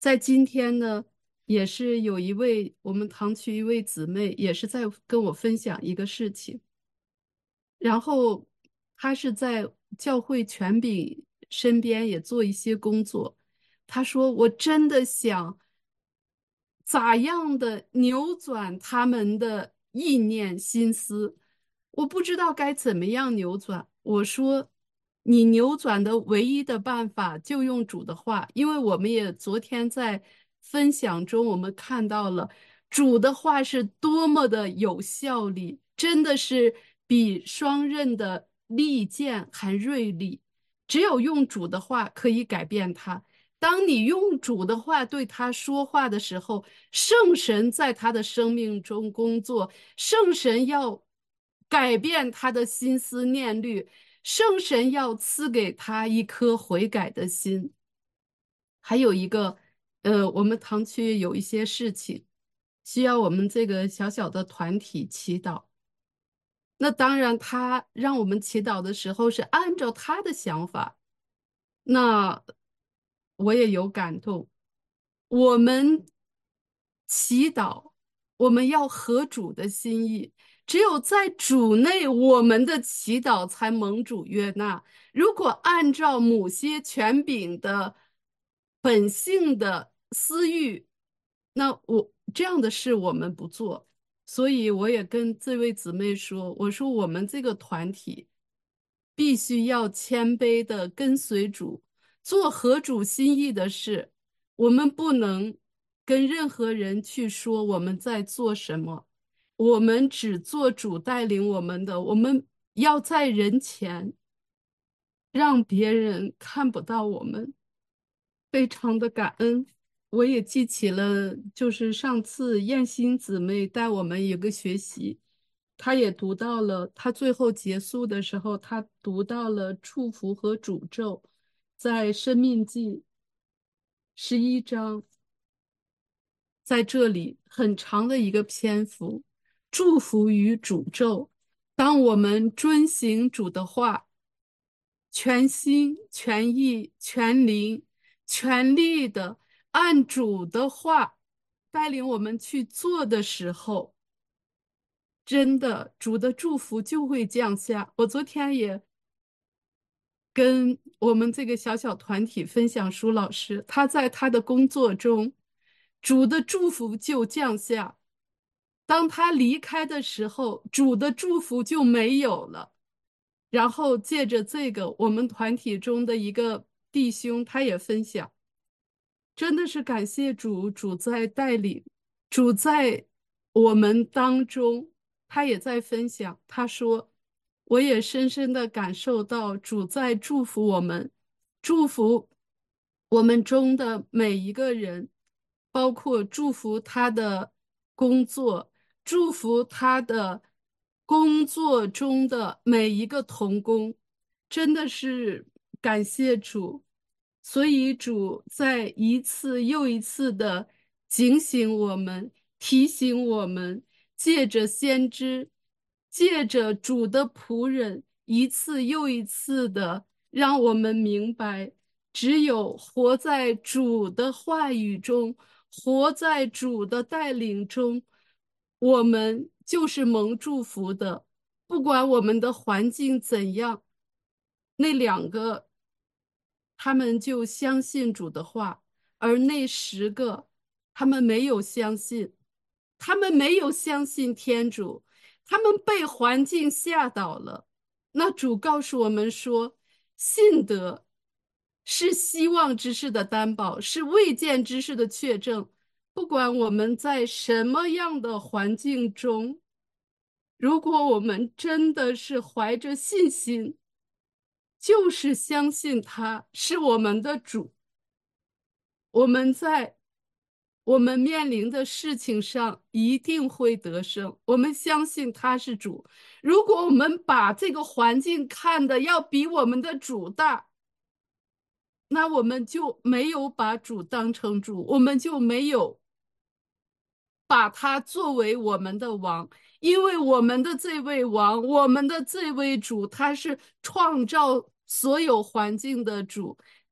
在今天呢，也是有一位我们堂区一位姊妹，也是在跟我分享一个事情。然后她是在教会权柄身边也做一些工作。她说：“我真的想咋样的扭转他们的意念心思，我不知道该怎么样扭转。”我说：“你扭转的唯一的办法就用主的话，因为我们也昨天在分享中，我们看到了主的话是多么的有效力，真的是比双刃的利剑还锐利。只有用主的话可以改变他。当你用主的话对他说话的时候，圣神在他的生命中工作，圣神要改变他的心思念虑，圣神要赐给他一颗悔改的心。还有一个，我们堂区有一些事情需要我们这个小小的团体祈祷。那当然，他让我们祈祷的时候是按照他的想法，那我也有感动。我们祈祷，我们要合主的心意，只有在主内，我们的祈祷才蒙主悦纳。如果按照某些权柄的本性的私欲，那这样的事我们不做。所以我也跟这位姊妹说，我说我们这个团体必须要谦卑的跟随主，做合主心意的事。我们不能跟任何人去说我们在做什么，我们只做主带领我们的。我们要在人前让别人看不到我们，非常的感恩。我也记起了，就是上次燕心姊妹带我们有个学习，她也读到了，她最后结束的时候，她读到了祝福和诅咒，在《生命记》11章，在这里很长的一个篇幅，祝福与诅咒。当我们遵行主的话，全心全意全灵全力的按主的话带领我们去做的时候，真的主的祝福就会降下。我昨天也跟我们这个小小团体分享，舒老师他在他的工作中，主的祝福就降下。当他离开的时候，主的祝福就没有了。然后借着这个，我们团体中的一个弟兄，他也分享，真的是感谢主，主在带领，主在我们当中，他也在分享。他说，我也深深的感受到主在祝福我们，祝福我们中的每一个人，包括祝福他的工作，祝福他的工作中的每一个同工，真的是感谢主。所以主在一次又一次的警醒我们，提醒我们，借着先知，借着主的仆人，一次又一次的让我们明白，只有活在主的话语中，活在主的带领中，我们就是蒙祝福的。不管我们的环境怎样，那两个他们就相信主的话，而那10个他们没有相信，他们没有相信天主，他们被环境吓倒了。那主告诉我们说，信德是希望之事的担保，是未见之事的确证。不管我们在什么样的环境中，如果我们真的是怀着信心，就是相信他是我们的主，我们在我们面临的事情上一定会得胜。我们相信他是主。如果我们把这个环境看得要比我们的主大，那我们就没有把主当成主，我们就没有把他作为我们的王。因为我们的这位王，我们的这位主，他是创造所有环境的主，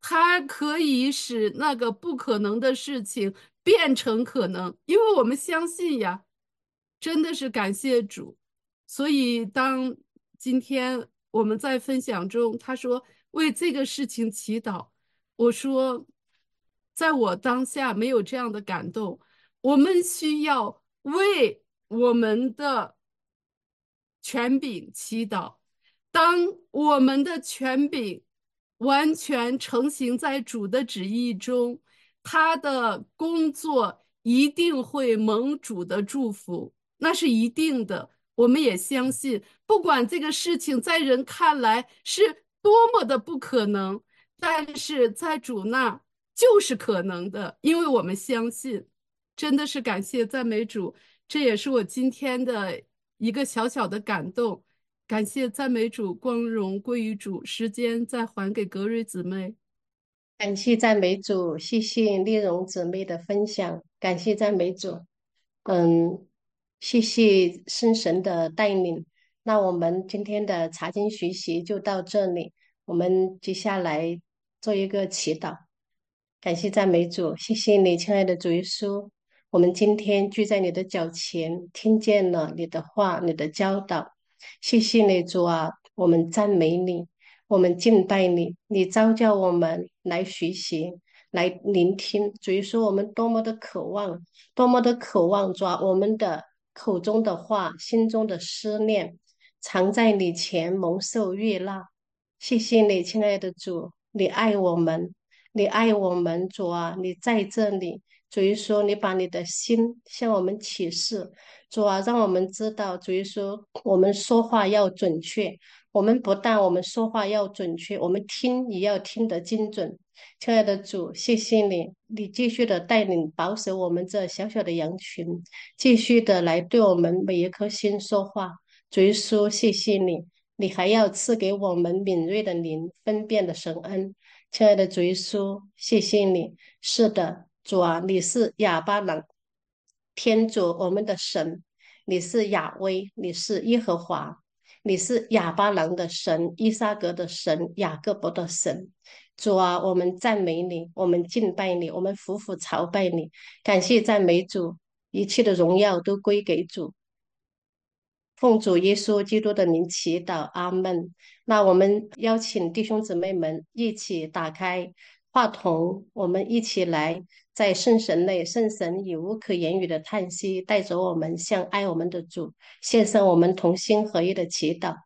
它可以使那个不可能的事情变成可能，因为我们相信呀，真的是感谢主。所以当今天我们在分享中，他说为这个事情祈祷，我说，在我当下没有这样的感动，我们需要为我们的权柄祈祷。当我们的权柄完全成型在主的旨意中，他的工作一定会蒙主的祝福，那是一定的。我们也相信，不管这个事情在人看来是多么的不可能，但是在主那就是可能的，因为我们相信。真的是感谢赞美主，这也是我今天的一个小小的感动。感谢赞美主，光荣归于主，时间再还给格瑞姊妹。 感谢赞美主，谢谢丽蓉姊妹的分享，感谢赞美主，谢谢圣神的带领。那我们今天的查经学习就到这里，我们接下来做一个祈祷。感谢赞美主，谢谢你，亲爱的主耶稣。我们今天聚在你的脚前，听见了你的话，你的教导。谢谢你，主啊，我们赞美你，我们敬拜你。你召叫我们来学习，来聆听。主耶稣，我们多么的渴望，多么的渴望，主啊，我们的口中的话，心中的思念，藏在你前蒙受悦纳。谢谢你，亲爱的主，你爱我们。你爱我们，主啊，你在这里。主耶稣，你把你的心向我们启示，主啊，让我们知道，主耶稣，我们说话要准确。我们不但我们说话要准确，我们听也要听得精准。亲爱的主，谢谢你，你继续的带领保守我们这小小的羊群，继续的来对我们每一颗心说话。主耶稣，谢谢你，你还要赐给我们敏锐的灵，分辨的神恩。亲爱的主耶稣，谢谢你。是的，主啊，你是亚巴郎天主，我们的神，你是亚威，你是耶和华，你是亚巴郎的神，伊撒格的神，雅各伯的神。主啊，我们赞美你，我们敬拜你，我们俯伏朝拜你，感谢赞美主，一切的荣耀都归给主。奉主耶稣基督的名祈祷，阿门。那我们邀请弟兄姊妹们一起打开话筒，我们一起来在圣神内，圣神以无可言语的叹息，带着我们向爱我们的主，献上我们同心合一的祈祷。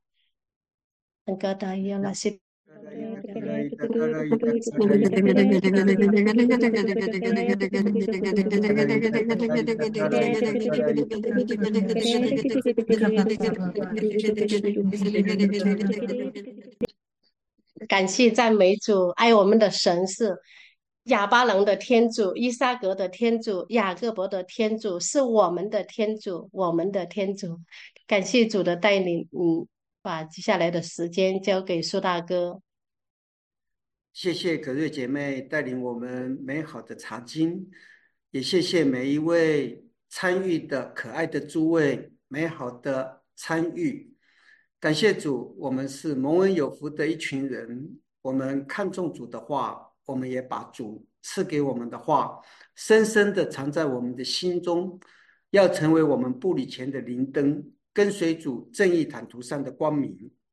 感谢赞美主，爱我们的神是亚巴郎的天主、伊撒格的天主、雅各伯的天主，是我们的天主，我们的天主。感谢主的带领，把接下来的时间交给苏大哥。 谢谢葛瑞姐妹带领我们美好的查经，也谢谢每一位参与的可爱的诸位美好的参与。感谢主，我们是蒙恩有福的一群人。我们看重主的话，我们也把主赐给我们的话，深深的藏在我们的心中，要成为我们步履前的灵灯，跟随主正义坦途上的光明。